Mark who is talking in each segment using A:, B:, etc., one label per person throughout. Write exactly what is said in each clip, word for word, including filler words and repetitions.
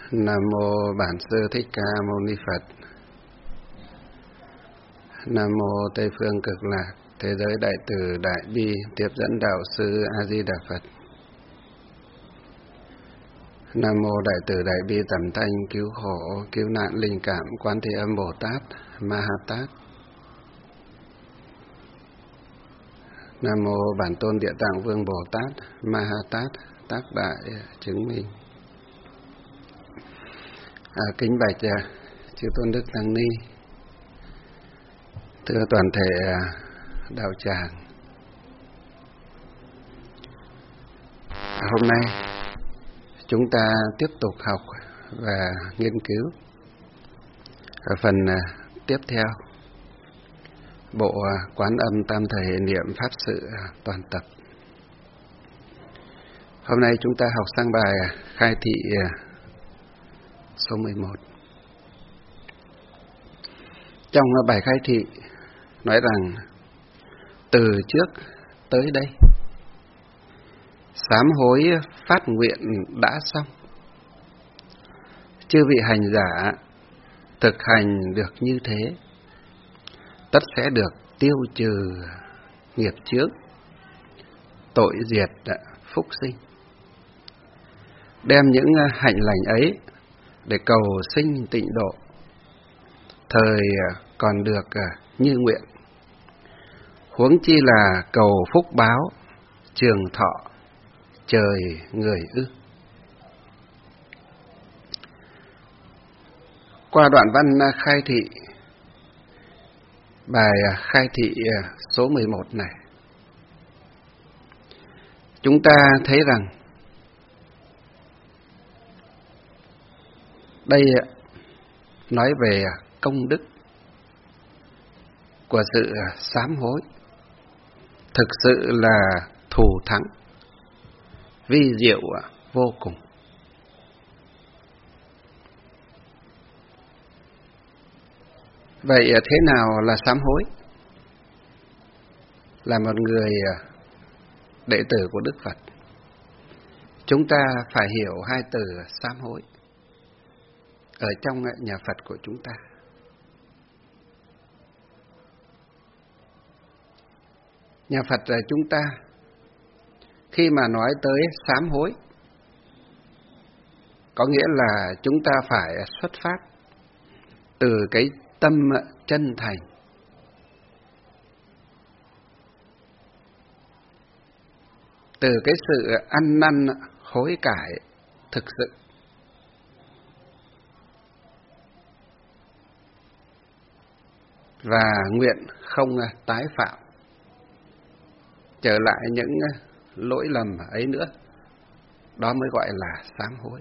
A: Nam mô Bản Sư Thích Ca Mâu Ni Phật. Nam mô Tây Phương Cực Lạc Thế Giới Đại Từ Đại Bi Tiếp Dẫn Đạo Sư A Di Đà Phật. Nam mô Đại Từ Đại Bi Tầm Thanh Cứu Khổ Cứu Nạn Linh Cảm Quán Thế Âm Bồ Tát Ma Ha Tát. Nam mô Bản Tôn Địa Tạng Vương Bồ Tát Ma Ha Tát Tác Đại Chứng Minh. À, kính bạch à, chư Tôn Đức Tăng Ni, thưa toàn thể à, đạo tràng. À, hôm nay chúng ta tiếp tục học và nghiên cứu ở phần à, tiếp theo bộ à, Quán Âm Tam Thời Niệm Pháp Sự à, toàn tập. Hôm nay chúng ta học sang bài à, khai thị à, số mười một. Trong bài khai thị nói rằng từ trước tới đây sám hối phát nguyện đã xong, chư vị hành giả thực hành được như thế, tất sẽ được tiêu trừ nghiệp chướng, tội diệt phúc sinh, đem những hạnh lành ấy để cầu sinh tịnh độ, thời còn được như nguyện, huống chi là cầu phúc báo trường thọ trời người ư. Qua đoạn văn khai thị bài khai thị số mười một này, chúng ta thấy rằng đây nói về công đức của sự sám hối, thực sự là thù thắng, vi diệu vô cùng. Vậy thế nào là sám hối? Là một người đệ tử của Đức Phật, chúng ta phải hiểu hai từ sám hối ở trong nhà Phật của chúng ta. Nhà Phật chúng ta khi mà nói tới sám hối, có nghĩa là chúng ta phải xuất phát từ cái tâm chân thành, từ cái sự ăn năn hối cải thực sự. Và nguyện không tái phạm trở lại những lỗi lầm ấy nữa. Đó mới gọi là sám hối.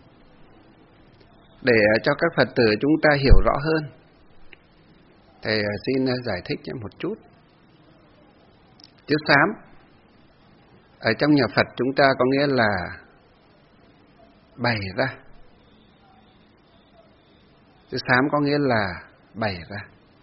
A: Để cho các Phật tử chúng ta hiểu rõ hơn, Thầy xin giải thích một chút. Chữ sám ở trong nhà Phật chúng ta có nghĩa là bày ra. Chữ sám có nghĩa là bày ra,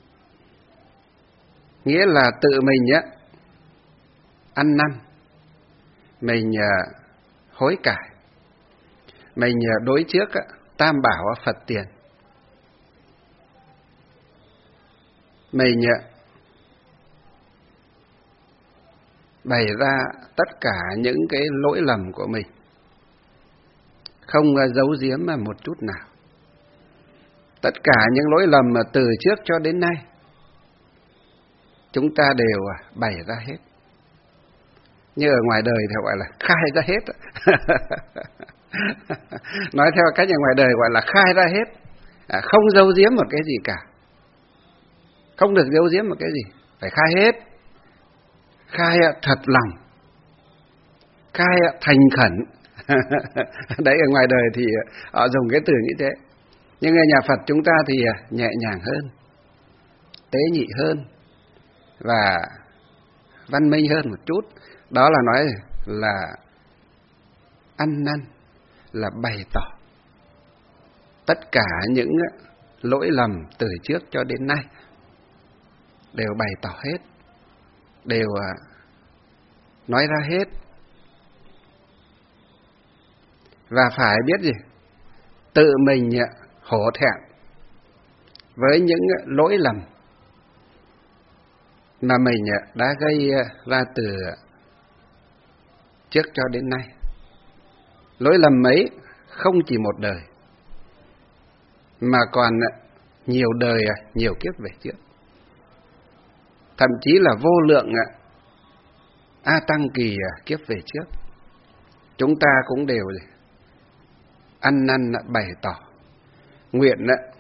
A: nghĩa là tự mình á ăn năn, mình hối cải, mình đối trước tam bảo Phật tiền, mình bày ra tất cả những cái lỗi lầm của mình, không giấu giếm một chút nào. Tất cả những lỗi lầm mà từ trước cho đến nay chúng ta đều bày ra hết. Như ở ngoài đời thì gọi là khai ra hết. Nói theo cách ở ngoài đời gọi là khai ra hết, à, không giấu giếm một cái gì cả. Không được giấu giếm một cái gì, phải khai hết. Khai thật lòng, khai thành khẩn. Đấy, ở ngoài đời thì họ dùng cái từ như thế. Nhưng ở nhà Phật chúng ta thì nhẹ nhàng hơn, tế nhị hơn và văn minh hơn một chút. Đó là nói là ăn năn, là bày tỏ tất cả những lỗi lầm từ trước cho đến nay, đều bày tỏ hết, đều nói ra hết. Và phải biết gì? tự mình hổ thẹn với những lỗi lầm mà mình đã gây ra từ trước cho đến nay. Lỗi lầm ấy không chỉ một đời, mà còn nhiều đời, nhiều kiếp về trước. Thậm chí là vô lượng A Tăng kỳ kiếp về trước. Chúng ta cũng đều ăn năn bày tỏ, nguyện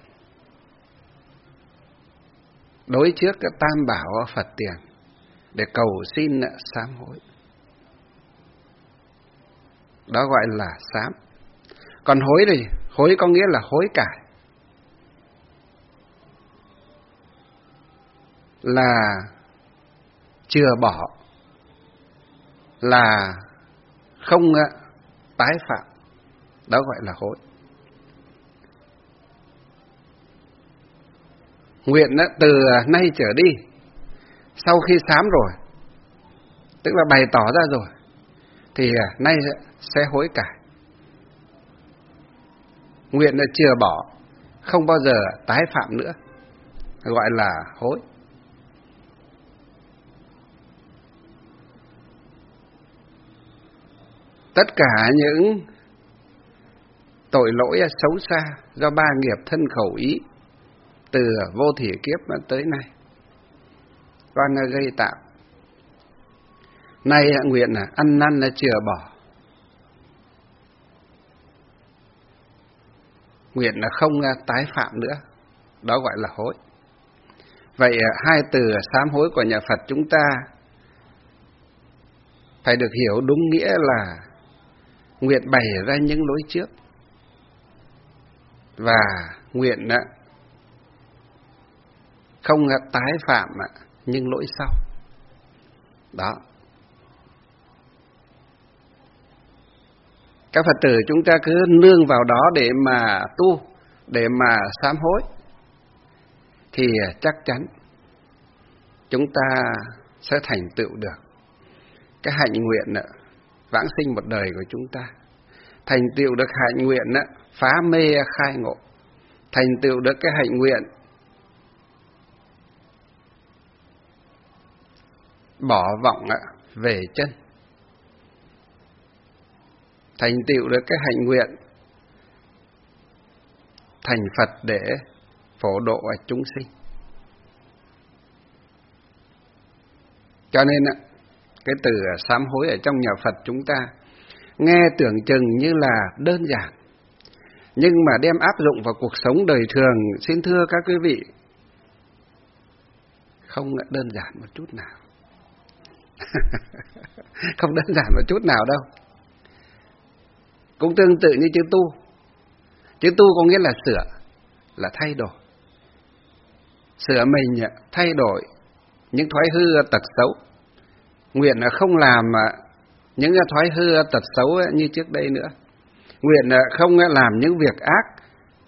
A: đối trước cái Tam Bảo Phật tiền để cầu xin sám hối. Đó gọi là sám. Còn hối thì hối có nghĩa là hối cải, là chừa bỏ, là không tái phạm. Đó gọi là hối. Nguyện từ nay trở đi, sau khi sám rồi, tức là bày tỏ ra rồi, thì nay sẽ hối cải. Nguyện là chừa bỏ, không bao giờ tái phạm nữa, gọi là hối. Tất cả những tội lỗi xấu xa do ba nghiệp thân khẩu ý từ vô thỉ kiếp tới nay con gây tạo, nay nguyện là ăn năn là chừa bỏ, nguyện là không tái phạm nữa. Đó gọi là hối. Vậy hai từ sám hối của nhà Phật chúng ta phải được hiểu đúng nghĩa là nguyện bày ra những lỗi trước và nguyện không tái phạm những lỗi sau. Đó. Các Phật tử chúng ta cứ nương vào đó để mà tu, để mà sám hối, thì chắc chắn chúng ta sẽ thành tựu được cái hạnh nguyện vãng sinh một đời của chúng ta, thành tựu được hạnh nguyện phá mê khai ngộ, thành tựu được cái hạnh nguyện bỏ vọng về chân, thành tựu được cái hạnh nguyện thành Phật để phổ độ chúng sinh. Cho nên cái từ sám hối ở trong nhà Phật chúng ta nghe tưởng chừng như là đơn giản, nhưng mà đem áp dụng vào cuộc sống đời thường, xin thưa các quý vị, không đơn giản một chút nào. Không đơn giản một chút nào đâu. Cũng tương tự như chữ tu. Chữ tu có nghĩa là sửa, là thay đổi. Sửa mình, thay đổi những thói hư tật xấu. Nguyện là không làm những thói hư tật xấu như trước đây nữa. Nguyện là không làm những việc ác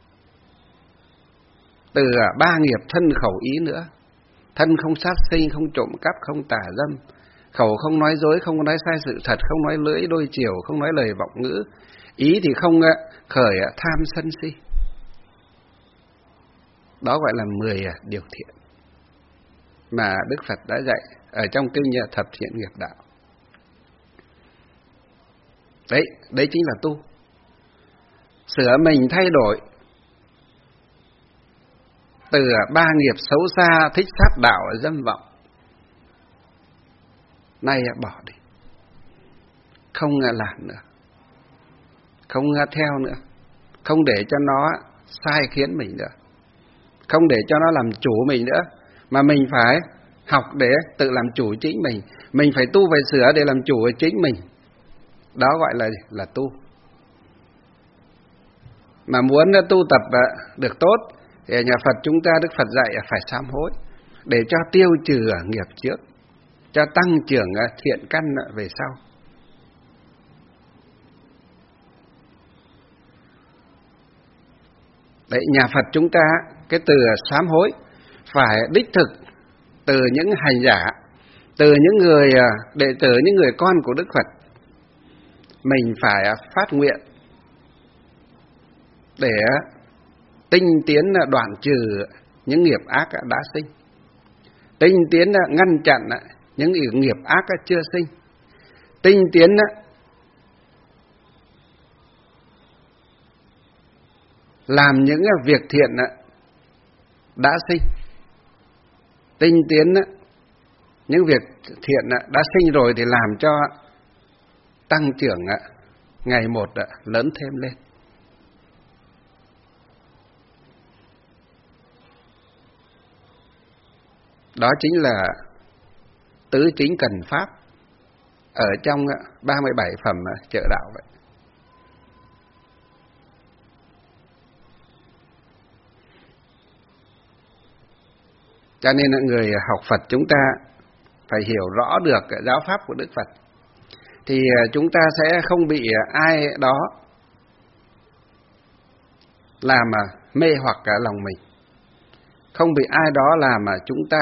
A: từ ba nghiệp thân khẩu ý nữa. Thân không sát sinh, không trộm cắp, không tà dâm. Khẩu không nói dối, không nói sai sự thật, không nói lưỡi đôi chiều, không nói lời vọng ngữ. Ý thì không khởi tham sân si. Đó gọi là mười điều thiện mà Đức Phật đã dạy ở trong kinh Thập Thiện Nghiệp Đạo. Đấy, đấy chính là tu. Sửa mình thay đổi từ ba nghiệp xấu xa, thích sát đạo, dâm vọng, nay bỏ đi, không làm nữa, không theo nữa, không để cho nó sai khiến mình nữa, không để cho nó làm chủ mình nữa, mà mình phải học để tự làm chủ chính mình. Mình phải tu, phải sửa để làm chủ chính mình. Đó gọi là là tu. Mà muốn tu tập được tốt thì nhà Phật chúng ta, Đức Phật dạy phải sám hối để cho tiêu trừ nghiệp trước, cho tăng trưởng thiện căn về sau. Đấy, nhà Phật chúng ta cái từ sám hối phải đích thực từ những hành giả, từ những người đệ tử, những người con của Đức Phật. Mình phải phát nguyện để tinh tiến đoạn trừ những nghiệp ác đã sinh, tinh tiến ngăn chặn những nghiệp ác chưa sinh, tinh tiến làm những việc thiện đã sinh, tinh tiến những việc thiện đã sinh rồi thì làm cho tăng trưởng ngày một lớn thêm lên. Đó chính là tứ chính cần pháp ở trong ba mươi bảy phẩm trợ đạo vậy. Cho nên là người học Phật chúng ta phải hiểu rõ được giáo pháp của Đức Phật, thì chúng ta sẽ không bị ai đó làm mê hoặc cả lòng mình, không bị ai đó làm mà chúng ta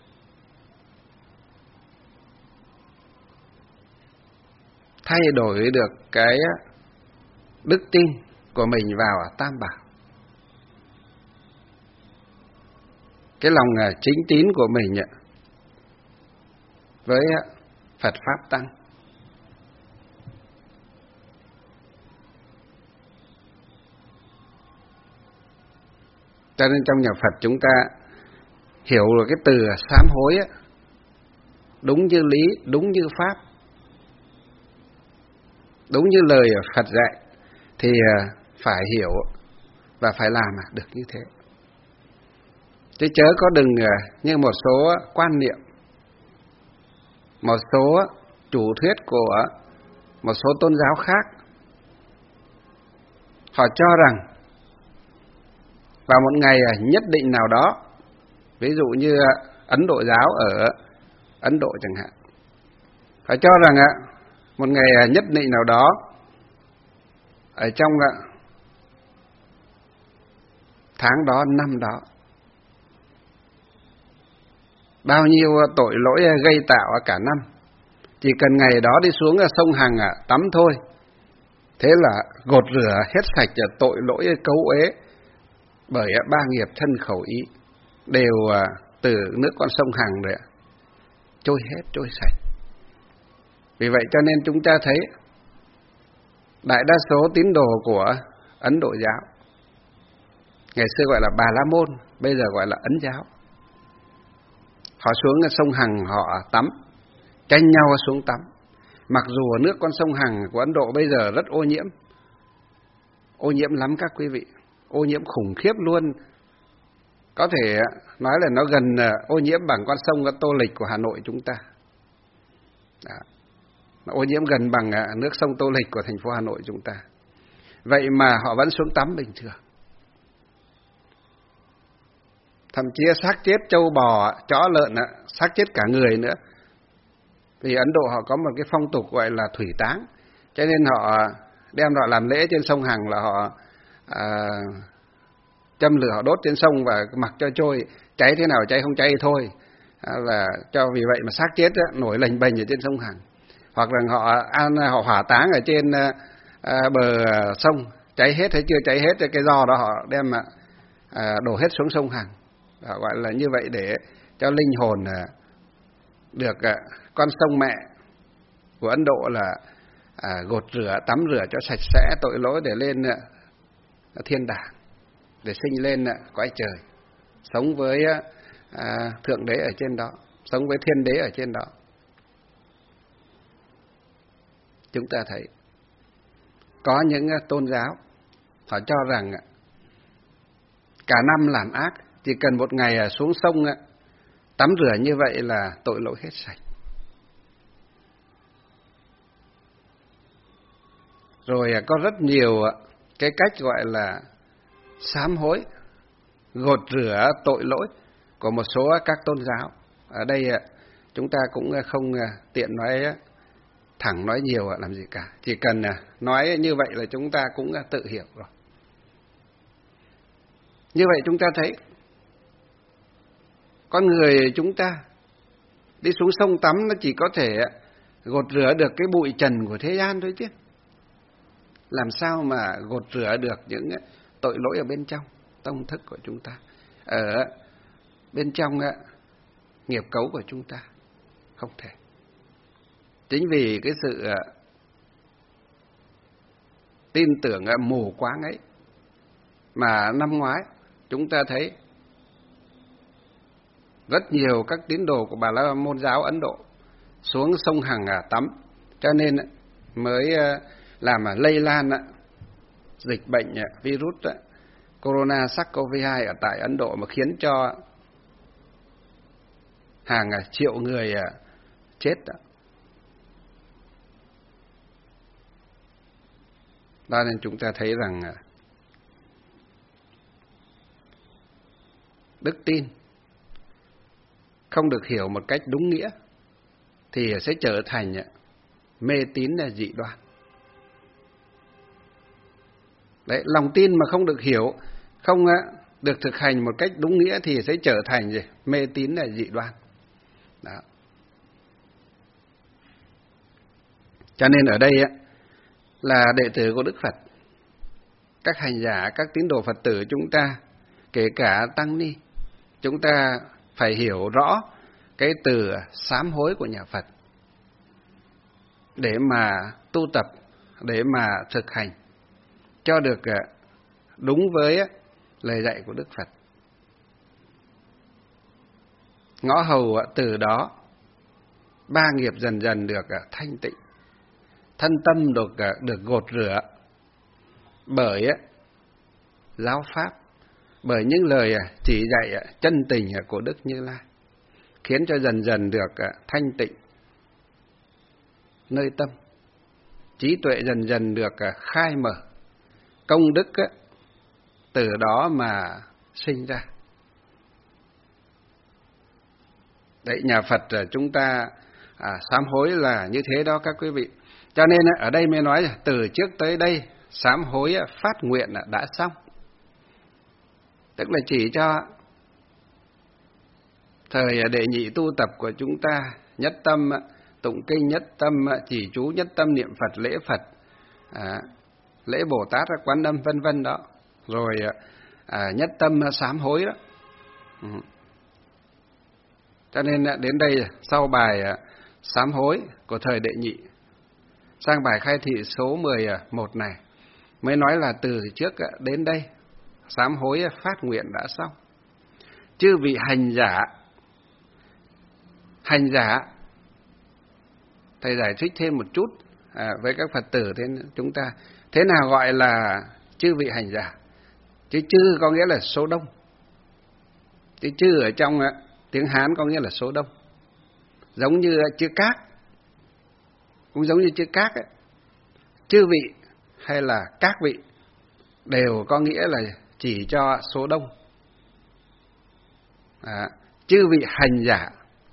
A: thay đổi được cái đức tin của mình vào Tam Bảo. Cái lòng chính tín của mình với Phật Pháp Tăng. Cho nên trong nhà Phật chúng ta hiểu được cái từ sám hối á, đúng như lý, đúng như Pháp, đúng như lời Phật dạy, thì phải hiểu và phải làm được như thế. Chứ chớ có đừng như một số quan niệm, một số chủ thuyết của một số tôn giáo khác. Họ cho rằng vào một ngày nhất định nào đó, ví dụ như Ấn Độ giáo ở Ấn Độ chẳng hạn, họ cho rằng một ngày nhất định nào đó ở trong tháng đó, năm đó, bao nhiêu tội lỗi gây tạo cả năm, chỉ cần ngày đó đi xuống sông Hằng tắm thôi, thế là gột rửa hết sạch tội lỗi cấu uế bởi ba nghiệp thân khẩu ý, đều từ nước con sông Hằng rồi trôi hết, trôi sạch. Vì vậy cho nên chúng ta thấy đại đa số tín đồ của Ấn Độ giáo, ngày xưa gọi là Bà La Môn, bây giờ gọi là Ấn giáo, họ xuống sông Hằng họ tắm, tranh nhau xuống tắm. Mặc dù nước con sông Hằng của Ấn Độ bây giờ rất ô nhiễm, ô nhiễm lắm các quý vị, ô nhiễm khủng khiếp luôn. Có thể nói là nó gần ô nhiễm bằng con sông Tô Lịch của Hà Nội chúng ta. Đó. Nó ô nhiễm gần bằng nước sông Tô Lịch của thành phố Hà Nội chúng ta. Vậy mà họ vẫn xuống tắm bình thường. Thậm chí xác chết trâu bò, chó lợn, xác chết cả người nữa. Vì Ấn Độ họ có một cái phong tục gọi là thủy táng, cho nên họ đem họ làm lễ trên sông Hằng là họ à, châm lửa họ đốt trên sông và mặc cho trôi, cháy thế nào cháy, không cháy thì thôi, à, là cho vì vậy mà xác chết đó, nổi lềnh bềnh ở trên sông Hằng. Hoặc là họ an họ hỏa táng ở trên à, bờ sông, cháy hết hay chưa cháy hết cái giò đó họ đem à, đổ hết xuống sông Hằng. Họ gọi là như vậy để cho linh hồn à, được à, con sông mẹ của Ấn Độ là à, gột rửa, tắm rửa cho sạch sẽ tội lỗi để lên à, thiên đàng, để sinh lên à, cõi trời, sống với à, thượng đế ở trên đó, sống với thiên đế ở trên đó. Chúng ta thấy có những à, tôn giáo họ cho rằng à, cả năm làm ác, chỉ cần một ngày à, xuống sông à, tắm rửa như vậy là tội lỗi hết sạch. Rồi có rất nhiều cái cách gọi là sám hối, gột rửa tội lỗi của một số các tôn giáo. Ở đây chúng ta cũng không tiện nói thẳng, nói nhiều làm gì cả. Chỉ cần nói như vậy là chúng ta cũng tự hiểu rồi. Như vậy chúng ta thấy con người chúng ta đi xuống sông tắm nó chỉ có thể gột rửa được cái bụi trần của thế gian thôi chứ. Làm sao mà gột rửa được những tội lỗi ở bên trong tâm thức của chúng ta, ở bên trong nghiệp cấu của chúng ta. Không thể. Chính vì cái sự tin tưởng mù quáng ấy mà năm ngoái chúng ta thấy rất nhiều các tín đồ của Bà La Môn giáo Ấn Độ xuống sông Hằng tắm, cho nên mới làm lây lan dịch bệnh virus corona SARS-cô vê hai ở tại Ấn Độ, mà khiến cho hàng triệu người chết. Đó nên chúng ta thấy rằng đức tin không được hiểu một cách đúng nghĩa thì sẽ trở thành mê tín dị đoan. Đấy, lòng tin mà không được hiểu, không được thực hành một cách đúng nghĩa thì sẽ trở thành gì? Mê tín là dị đoan. Đó. Cho nên ở đây là đệ tử của Đức Phật, các hành giả, các tín đồ Phật tử chúng ta, kể cả tăng ni, chúng ta phải hiểu rõ cái từ sám hối của nhà Phật để mà tu tập, để mà thực hành cho được đúng với lời dạy của Đức Phật. Ngõ hầu từ đó ba nghiệp dần dần được thanh tịnh, thân tâm được được gột rửa bởi giáo pháp, bởi những lời chỉ dạy chân tình của Đức Như Lai, khiến cho dần dần được thanh tịnh nơi tâm, trí tuệ dần dần được khai mở, công đức từ đó mà sinh ra. Đấy, nhà Phật chúng ta à, sám hối là như thế đó các quý vị. Cho nên ở đây mới nói từ trước tới đây sám hối phát nguyện đã xong. Tức là chỉ cho thời đệ nhị tu tập của chúng ta nhất tâm tụng kinh, nhất tâm chỉ chú, nhất tâm niệm Phật, lễ Phật, à, lễ Bồ Tát, Quán Âm vân vân đó, rồi à, nhất tâm sám hối đó. Ừ. Cho nên đến đây sau bài sám hối của thời đệ nhị sang bài khai thị số mười một này mới nói là từ trước đến đây sám hối phát nguyện đã xong. Chư vị hành giả, hành giả thầy giải thích thêm một chút à, với các Phật tử thế chúng ta, thế nào gọi là chư vị hành giả? Chứ chư có nghĩa là số đông, chứ chư ở trong tiếng Hán có nghĩa là số đông, giống như chữ các, cũng giống như chữ các ấy. Chư vị hay là các vị đều có nghĩa là chỉ cho số đông. À, chư vị hành giả,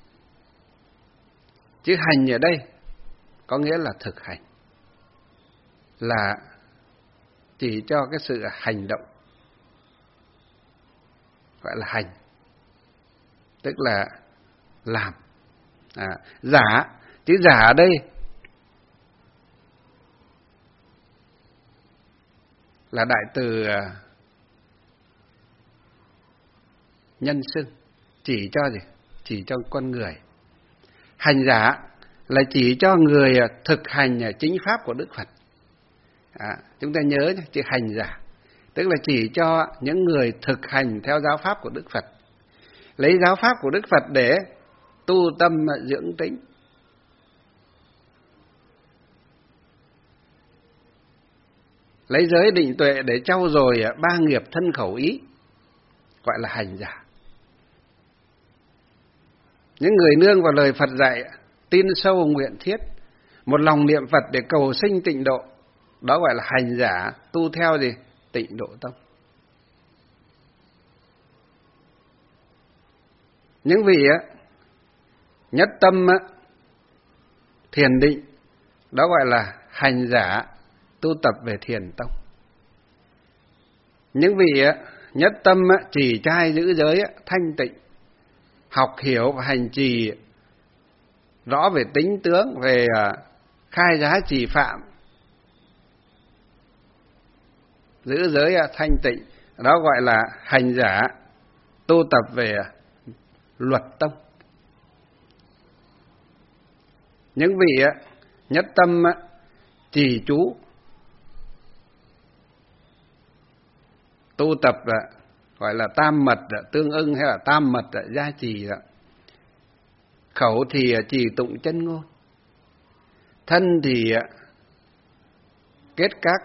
A: chữ hành ở đây có nghĩa là thực hành, là chỉ cho cái sự hành động, gọi là hành, tức là làm. À, giả, chữ giả ở đây là đại từ nhân xưng, chỉ cho gì? Chỉ cho con người. Hành giả là chỉ cho người thực hành chính pháp của Đức Phật. À, chúng ta nhớ nhé, chữ hành giả tức là chỉ cho những người thực hành theo giáo pháp của Đức Phật, lấy giáo pháp của Đức Phật để tu tâm dưỡng tính. Lấy giới định tuệ để trau dồi ba nghiệp thân khẩu ý, gọi là hành giả. Những người nương vào lời Phật dạy, tin sâu nguyện thiết, một lòng niệm Phật để cầu sinh tịnh độ, đó gọi là hành giả tu theo gì? Tịnh độ tông. Những vị nhất tâm thiền định, đó gọi là hành giả tu tập về thiền tông. Những vị nhất tâm trì trai giữ giới thanh tịnh, học hiểu và hành trì rõ về tính tướng, về khai giá trì phạm, giữ giới thanh tịnh, đó gọi là hành giả tu tập về luật tông. Những vị nhất tâm trì chú tu tập gọi là tam mật tương ưng hay là tam mật gia trì, khẩu thì trì tụng chân ngôn, thân thì kết các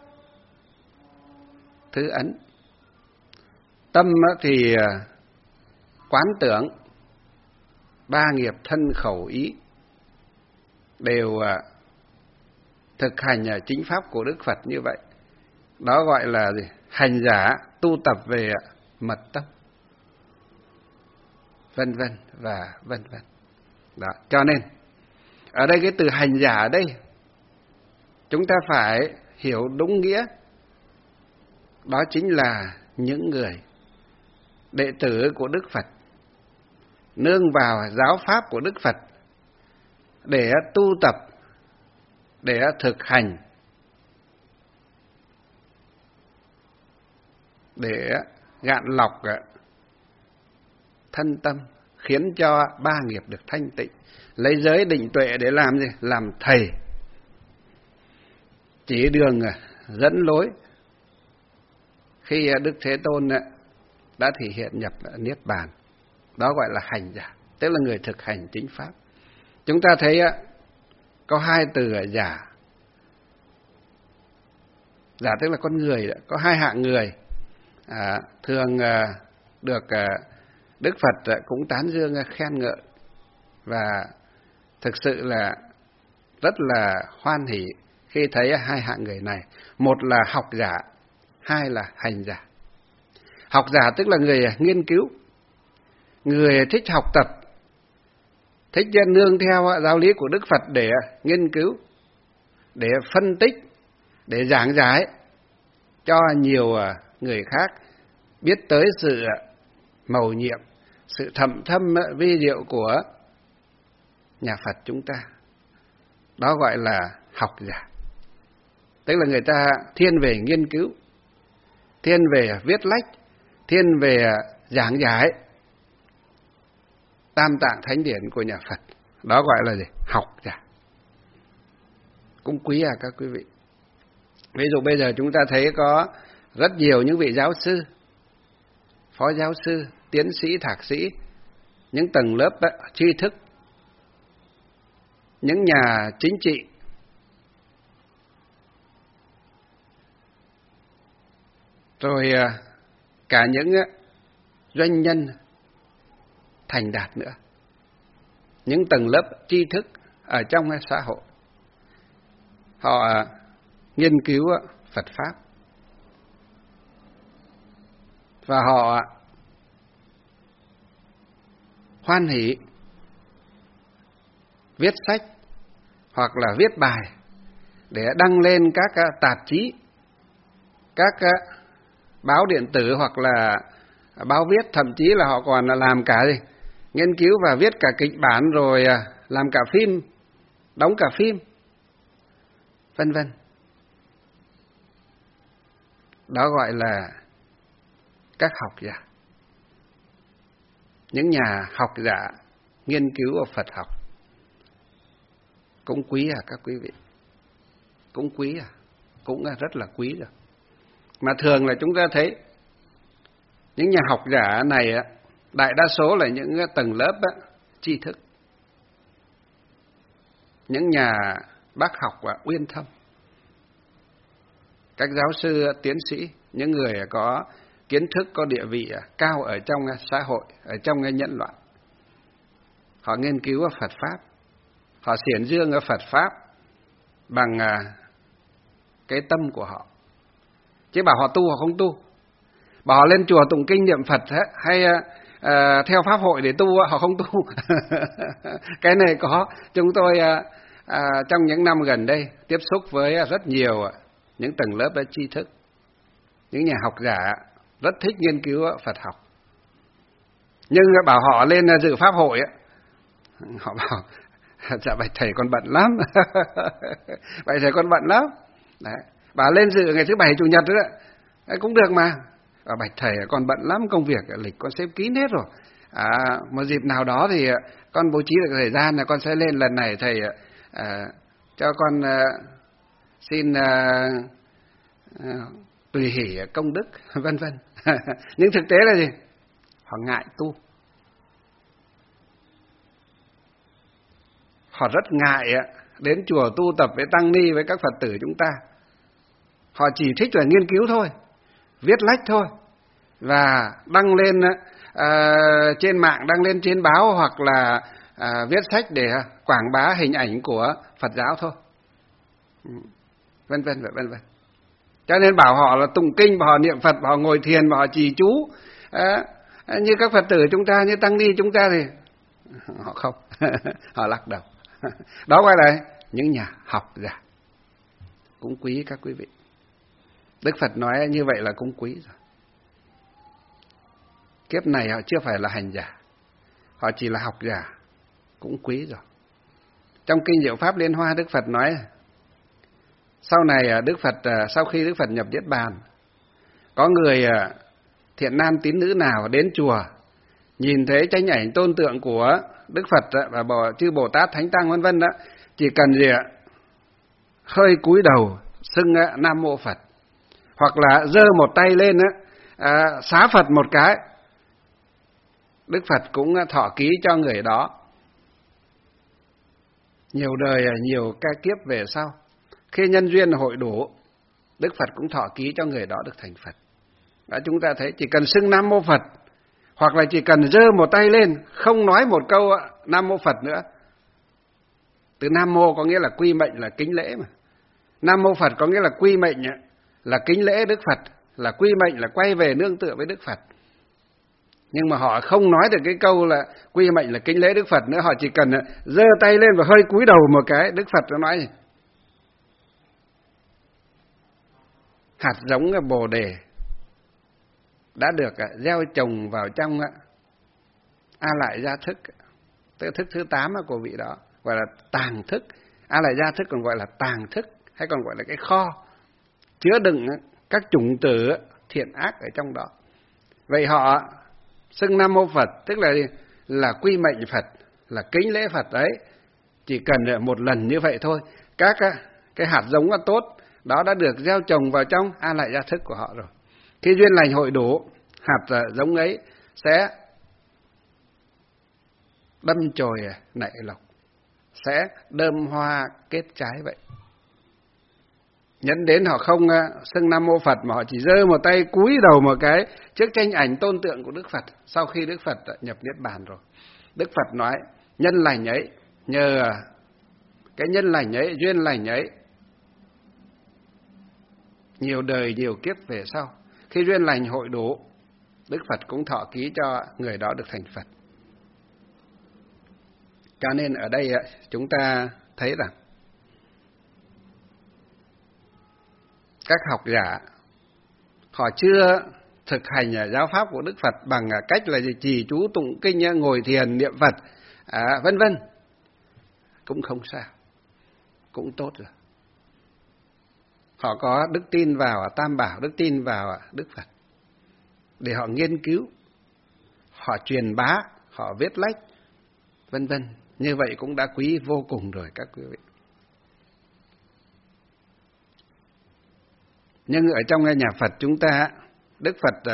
A: thứ ấn, tâm thì quán tưởng ba nghiệp thân khẩu ý, đều thực hành chính pháp của Đức Phật như vậy. Đó gọi là gì? Hành giả tu tập về mật tông, vân vân và vân vân. Đó, cho nên ở đây cái từ hành giả ở đây chúng ta phải hiểu đúng nghĩa, đó chính là những người đệ tử của Đức Phật nương vào giáo pháp của Đức Phật để tu tập, để thực hành, để gạn lọc thân tâm, khiến cho ba nghiệp được thanh tịnh, lấy giới định tuệ để làm gì? Làm thầy, chỉ đường dẫn lối khi Đức Thế Tôn đã thể hiện nhập Niết Bàn. Đó gọi là hành giả, tức là người thực hành chính pháp. Chúng ta thấy có hai từ giả. Giả tức là con người, có hai hạng người à, thường được Đức Phật cũng tán dương khen ngợi, và thực sự là rất là hoan hỷ khi thấy hai hạng người này. Một là học giả, hai là hành giả. Học giả tức là người nghiên cứu, người thích học tập, thích nương theo giáo lý của Đức Phật để nghiên cứu, để phân tích, để giảng giải cho nhiều người khác biết tới sự mầu nhiệm, sự thậm thâm vi diệu của nhà Phật chúng ta. Đó gọi là học giả. Tức là người ta thiên về nghiên cứu, thiên về viết lách, thiên về giảng giải Tam Tạng Thánh Điển của nhà Phật. Đó gọi là gì? Học giả. Cũng quý à các quý vị. Ví dụ bây giờ chúng ta thấy có rất nhiều những vị giáo sư, phó giáo sư, tiến sĩ, thạc sĩ, những tầng lớp tri thức, những nhà chính trị, rồi cả những doanh nhân thành đạt nữa, những tầng lớp tri thức ở trong xã hội. Họ nghiên cứu Phật Pháp và họ hoan hỷ viết sách hoặc là viết bài để đăng lên các tạp chí, các báo điện tử hoặc là báo viết, thậm chí là họ còn làm cả gì? Nghiên cứu và viết cả kịch bản, rồi làm cả phim, đóng cả phim, vân vân. Đó gọi là các học giả, những nhà học giả nghiên cứu ở Phật học. Cũng quý à các quý vị, cũng quý à, cũng rất là quý rồi. Mà thường là chúng ta thấy những nhà học giả này đại đa số là những tầng lớp tri thức, những nhà bác học uyên thâm, các giáo sư, tiến sĩ, những người có kiến thức, có địa vị cao ở trong xã hội, ở trong nhân loại. Họ nghiên cứu Phật Pháp, họ xiển dương ở Phật Pháp bằng cái tâm của họ. Chứ bảo họ tu họ không tu, bảo họ lên chùa tụng kinh niệm Phật hay uh, theo pháp hội để tu họ không tu. Cái này có, chúng tôi uh, uh, trong những năm gần đây tiếp xúc với rất nhiều uh, những tầng lớp uh, tri thức, những nhà học giả rất thích nghiên cứu uh, Phật học. Nhưng uh, bảo họ lên uh, dự pháp hội, uh, họ bảo dạ bạch thầy con bận lắm. Bạch thầy con bận lắm. Đấy. Bà lên dự ngày thứ bảy chủ nhật nữa cũng được mà. À, bạch thầy con bận lắm, công việc lịch con xếp kín hết rồi. À, một dịp nào đó thì con bố trí được thời gian là con sẽ lên. Lần này thầy à, cho con à, xin à, à, tùy hỷ công đức vân vân. Nhưng thực tế là gì? Họ ngại tu. Họ rất ngại đến chùa tu tập với tăng ni, với các Phật tử chúng ta. Họ chỉ thích là nghiên cứu thôi, viết lách thôi, và đăng lên uh, trên mạng, đăng lên trên báo, hoặc là uh, viết sách để quảng bá hình ảnh của Phật giáo thôi, vân vân và vân vân. Cho nên bảo họ là tụng kinh, bảo họ niệm Phật, bảo họ ngồi thiền, bảo họ trì chú, uh, như các Phật tử chúng ta, như tăng ni chúng ta thì họ không. Họ lắc đầu. Đó gọi là những nhà học giả. Cũng quý các quý vị. Đức Phật nói như vậy là cũng quý rồi. Kiếp này họ chưa phải là hành giả, họ chỉ là học giả, cũng quý rồi. Trong kinh Diệu Pháp Liên Hoa, Đức Phật nói sau này Đức Phật, sau khi Đức Phật nhập Niết Bàn, có người thiện nam tín nữ nào đến chùa nhìn thấy tranh ảnh tôn tượng của Đức Phật và chư Bồ Tát, Thánh Tăng vân vân đó, chỉ cần gì ạ, hơi cúi đầu xưng Nam Mô Phật, hoặc là giơ một tay lên á, à, xá Phật một cái, Đức Phật cũng thọ ký cho người đó. Nhiều đời, nhiều ca kiếp về sau, khi nhân duyên hội đủ, Đức Phật cũng thọ ký cho người đó được thành Phật. Đó, chúng ta thấy chỉ cần xưng Nam Mô Phật, hoặc là chỉ cần giơ một tay lên, không nói một câu Nam Mô Phật nữa. Từ Nam Mô có nghĩa là quy mệnh, là kính lễ mà. Nam Mô Phật có nghĩa là quy mệnh, là kính lễ Đức Phật, là quy mệnh, là quay về nương tựa với Đức Phật. Nhưng mà họ không nói được cái câu là quy mệnh, là kính lễ Đức Phật nữa. Họ chỉ cần giơ tay lên và hơi cúi đầu một cái, Đức Phật nó nói gì? Hạt giống Bồ Đề đã được gieo trồng vào trong A Lại Gia Thức, tức thức thứ tám của vị đó, gọi là tàng thức. A Lại Gia Thức còn gọi là tàng thức, hay còn gọi là cái kho chứa đựng các chủng tử thiện ác ở trong đó. Vậy họ xưng Nam Mô Phật, tức là là quy mệnh Phật, là kính lễ Phật đấy. Chỉ cần một lần như vậy thôi, các cái hạt giống tốt đó đã được gieo trồng vào trong A Lại Gia Thức của họ rồi. Khi duyên lành hội đủ, hạt giống ấy sẽ đâm chồi nảy lộc, sẽ đơm hoa kết trái vậy. Nhấn đến họ không xưng Nam Mô Phật, mà họ chỉ giơ một tay cúi đầu một cái trước tranh ảnh tôn tượng của Đức Phật sau khi Đức Phật nhập Niết Bàn rồi. Đức Phật nói nhân lành ấy, nhờ cái nhân lành ấy, duyên lành ấy, nhiều đời nhiều kiếp về sau, khi duyên lành hội đủ, Đức Phật cũng thọ ký cho người đó được thành Phật. Cho nên ở đây chúng ta thấy rằng các học giả họ chưa thực hành giáo pháp của Đức Phật bằng cách là gì? Trì chú tụng kinh, ngồi thiền, niệm Phật, à, vân vân, cũng không sao, cũng tốt rồi. Họ có đức tin vào Tam Bảo, đức tin vào Đức Phật để họ nghiên cứu, họ truyền bá, họ viết lách, vân vân. Như vậy cũng đã quý vô cùng rồi các quý vị. Nhưng ở trong nhà Phật chúng ta, Đức Phật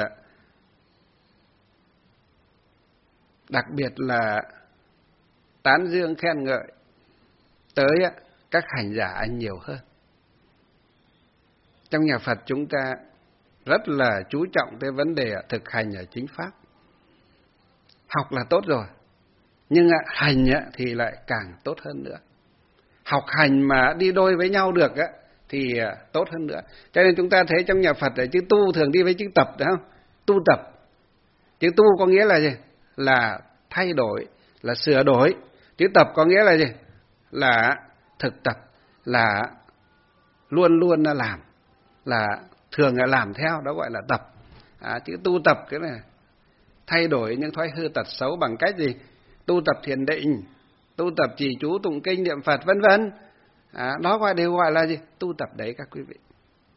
A: đặc biệt là tán dương khen ngợi tới các hành giả anh nhiều hơn. Trong nhà Phật chúng ta rất là chú trọng tới vấn đề thực hành ở chính pháp. Học là tốt rồi, nhưng hành thì lại càng tốt hơn nữa. Học hành mà đi đôi với nhau được thì tốt hơn nữa. Cho nên chúng ta thấy trong nhà Phật chữ tu thường đi với chữ tập, đúng không? Tu tập. Chữ tu có nghĩa là gì? Là thay đổi, là sửa đổi. Chữ tập có nghĩa là gì? Là thực tập, là luôn luôn làm, là thường là làm theo, đó gọi là tập. À, chữ tu tập cái này thay đổi những thói hư tật xấu bằng cách gì? Tu tập thiền định, tu tập trì chú tụng kinh niệm Phật, vân vân. À, đó gọi đều gọi là gì? Tu tập đấy các quý vị.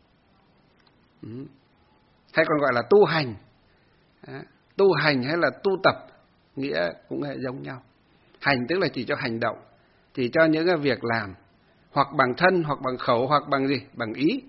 A: Ừ. Hay còn gọi là tu hành. À, tu hành hay là tu tập nghĩa cũng là giống nhau. Hành tức là chỉ cho hành động, chỉ cho những cái việc làm, hoặc bằng thân, hoặc bằng khẩu, hoặc bằng gì? Bằng ý.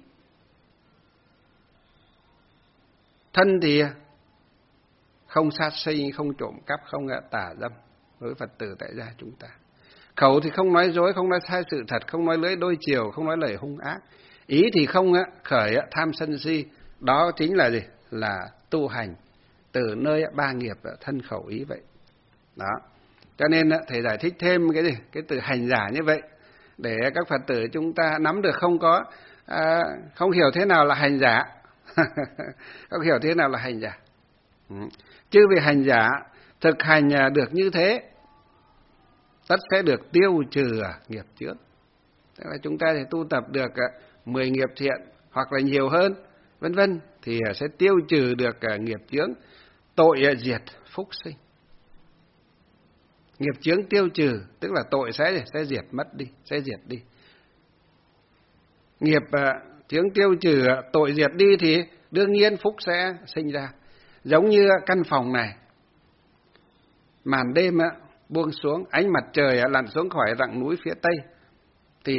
A: Thân thì không sát sinh, không trộm cắp, không tà dâm với Phật tử tại gia chúng ta. Khẩu thì không nói dối, không nói sai sự thật, không nói lưỡi đôi chiều, không nói lời hung ác. Ý thì không khởi tham sân si. Đó chính là gì? Là tu hành từ nơi ba nghiệp thân khẩu ý vậy. Đó. Cho nên thầy giải thích thêm cái gì? Cái từ hành giả như vậy để các Phật tử chúng ta nắm được, không có à, không hiểu thế nào là hành giả. Không hiểu thế nào là hành giả. Ừ. Chứ vì hành giả thực hành được như thế, tất sẽ được tiêu trừ nghiệp chướng. Tức là chúng ta thì tu tập được mười nghiệp thiện hoặc là nhiều hơn, vân vân, thì sẽ tiêu trừ được nghiệp chướng, tội diệt phúc sinh. Nghiệp chướng tiêu trừ tức là tội sẽ sẽ diệt mất đi, sẽ diệt đi. Nghiệp chướng tiêu trừ, tội diệt đi thì đương nhiên phúc sẽ sinh ra. Giống như căn phòng này, màn đêm buông xuống, ánh mặt trời lặn xuống khỏi rặng núi phía tây, thì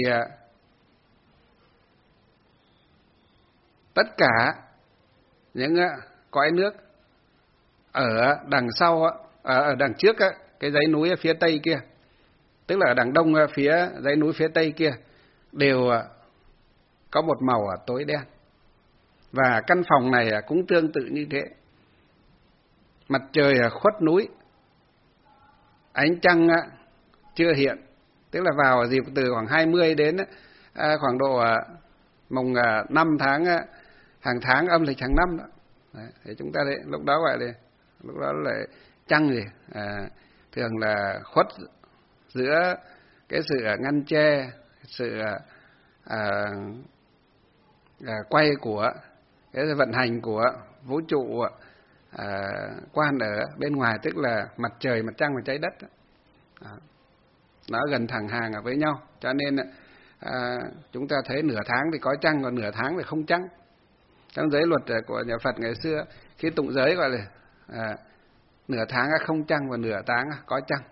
A: tất cả những cõi nước ở đằng sau, ở đằng trước cái dãy núi ở phía tây kia, tức là ở đằng đông phía dãy núi phía tây kia, đều có một màu tối đen. Và căn phòng này cũng tương tự như thế. Mặt trời khuất núi, ánh trăng chưa hiện, tức là vào dịp từ khoảng hai mươi đến khoảng độ mùng năm tháng hàng tháng âm lịch hàng năm đó. Đấy, thì chúng ta đấy, lúc đó gọi là lúc đó là trăng gì à, thường là khuất giữa cái sự ngăn che, sự à, à, quay của cái vận hành của vũ trụ à, quan ở bên ngoài, tức là mặt trời, mặt trăng và trái đất đó. À, nó gần thẳng hàng ở với nhau, cho nên à, chúng ta thấy nửa tháng thì có trăng, còn nửa tháng thì không trăng. Trong giới luật của nhà Phật ngày xưa, khi tụng giới gọi là à, nửa tháng không trăng và nửa tháng có trăng.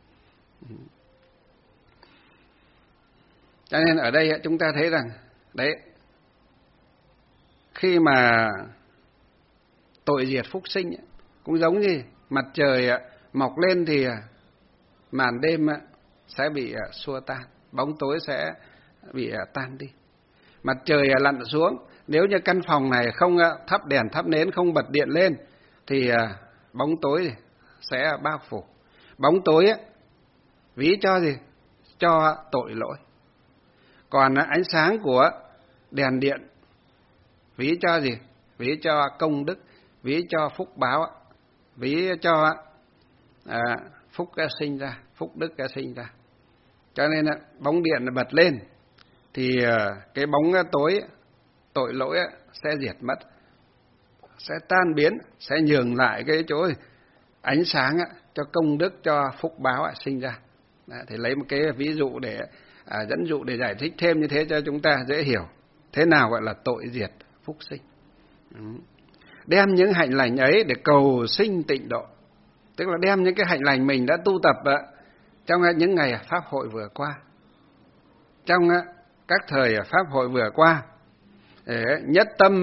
A: Cho nên ở đây chúng ta thấy rằng đấy, khi mà tội diệt phúc sinh cũng giống như mặt trời mọc lên thì màn đêm sẽ bị xua tan, bóng tối sẽ bị tan đi. Mặt trời lặn xuống, nếu như căn phòng này không thắp đèn thắp nến, không bật điện lên thì bóng tối sẽ bao phủ. Bóng tối ví cho gì? Cho tội lỗi. Còn ánh sáng của đèn điện ví cho gì? Ví cho công đức, ví cho phúc báo, ví cho à, phúc sinh ra, phúc đức sinh ra. Cho nên bóng điện bật lên thì cái bóng tối, tội lỗi sẽ diệt mất, sẽ tan biến, sẽ nhường lại cái chỗ ánh sáng cho công đức, cho phúc báo sinh ra. Đấy, thì lấy một cái ví dụ để à, dẫn dụ để giải thích thêm như thế cho chúng ta dễ hiểu thế nào gọi là tội diệt phúc sinh. Ừ. Đem những hạnh lành ấy để cầu sinh tịnh độ, tức là đem những cái hạnh lành mình đã tu tập trong những ngày pháp hội vừa qua, trong các thời pháp hội vừa qua, để nhất tâm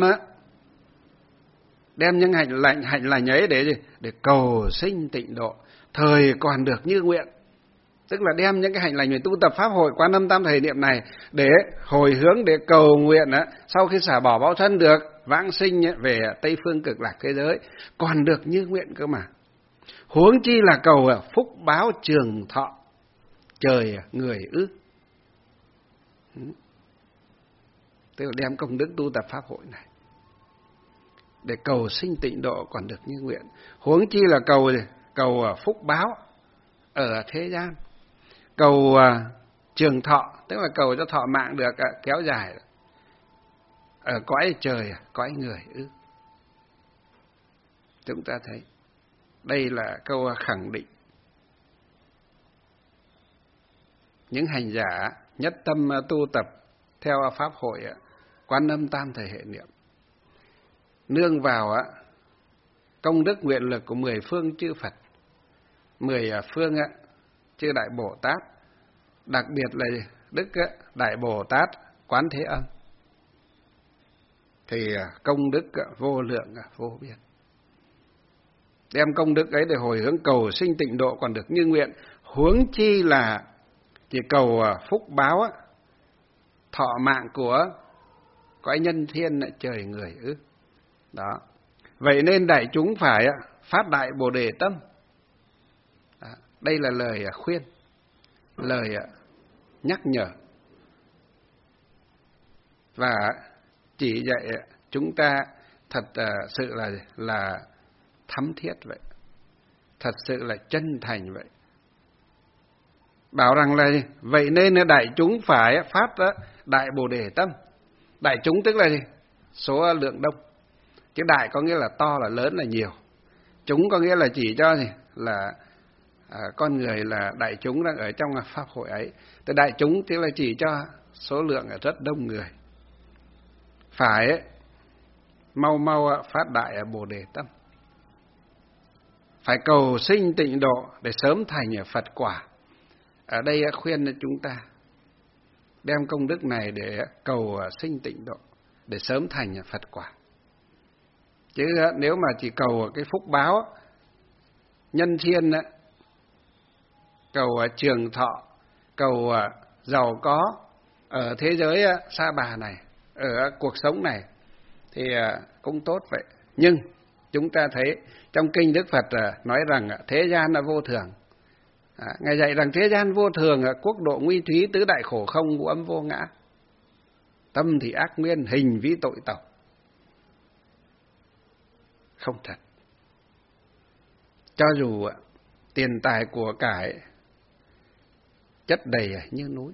A: đem những hạnh lành hạnh lành ấy để để cầu sinh tịnh độ, thời còn được như nguyện. Tức là đem những cái hạnh lành về tu tập pháp hội Quán Âm Tam Thời Niệm này để hồi hướng, để cầu nguyện sau khi xả bỏ báo thân được vãng sinh về Tây Phương Cực Lạc thế giới, còn được như nguyện cơ mà. Huống chi là cầu phúc báo trường thọ trời người ư. Tức là đem công đức tu tập pháp hội này để cầu sinh tịnh độ còn được như nguyện. Huống chi là cầu cầu phúc báo ở thế gian, cầu trường thọ, tức là cầu cho thọ mạng được kéo dài ở cõi trời, cõi người ư. Chúng ta thấy đây là câu khẳng định những hành giả nhất tâm tu tập theo pháp hội Quán Âm Tam Thời Hệ Niệm nương vào á công đức nguyện lực của mười phương chư Phật, mười phương á chư Đại Bồ Tát, đặc biệt là Đức Đại Bồ Tát Quán Thế Âm, thì công đức vô lượng vô biên. Đem công đức ấy để hồi hướng cầu sinh tịnh độ còn được như nguyện, huống chi là chỉ cầu phúc báo á, thọ mạng của cõi nhân thiên trời người ư. Đó. Vậy nên đại chúng phải phát đại Bồ Đề tâm. Đó. Đây là lời khuyên, lời nhắc nhở và chỉ dạy chúng ta thật sự là là thấm thiết vậy, thật sự là chân thành vậy. Bảo rằng là vậy nên đại chúng phải phát đại Bồ Đề tâm. Đại chúng tức là gì? Số lượng đông. Chứ đại có nghĩa là to, là lớn, là nhiều. Chúng có nghĩa là chỉ cho gì? Là à, con người là đại chúng đang ở trong pháp hội ấy. Từ đại chúng tức là chỉ cho số lượng rất đông người. Phải ấy, mau mau phát đại Bồ Đề tâm. Phải cầu sinh tịnh độ để sớm thành Phật quả. Ở đây khuyên chúng ta đem công đức này để cầu sinh tịnh độ, để sớm thành Phật quả. Chứ nếu mà chỉ cầu cái phúc báo nhân thiên, cầu trường thọ, cầu giàu có ở thế giới sa bà này, ở cuộc sống này thì cũng tốt vậy. Nhưng chúng ta thấy trong kinh Đức Phật nói rằng thế gian là vô thường. À, Ngài dạy rằng thế gian vô thường, quốc độ nguy thúy, tứ đại khổ không, ngũ ấm vô ngã. Tâm thì ác nguyên, hình ví tội tộc. Không thật. Cho dù tiền tài của cải chất đầy như núi,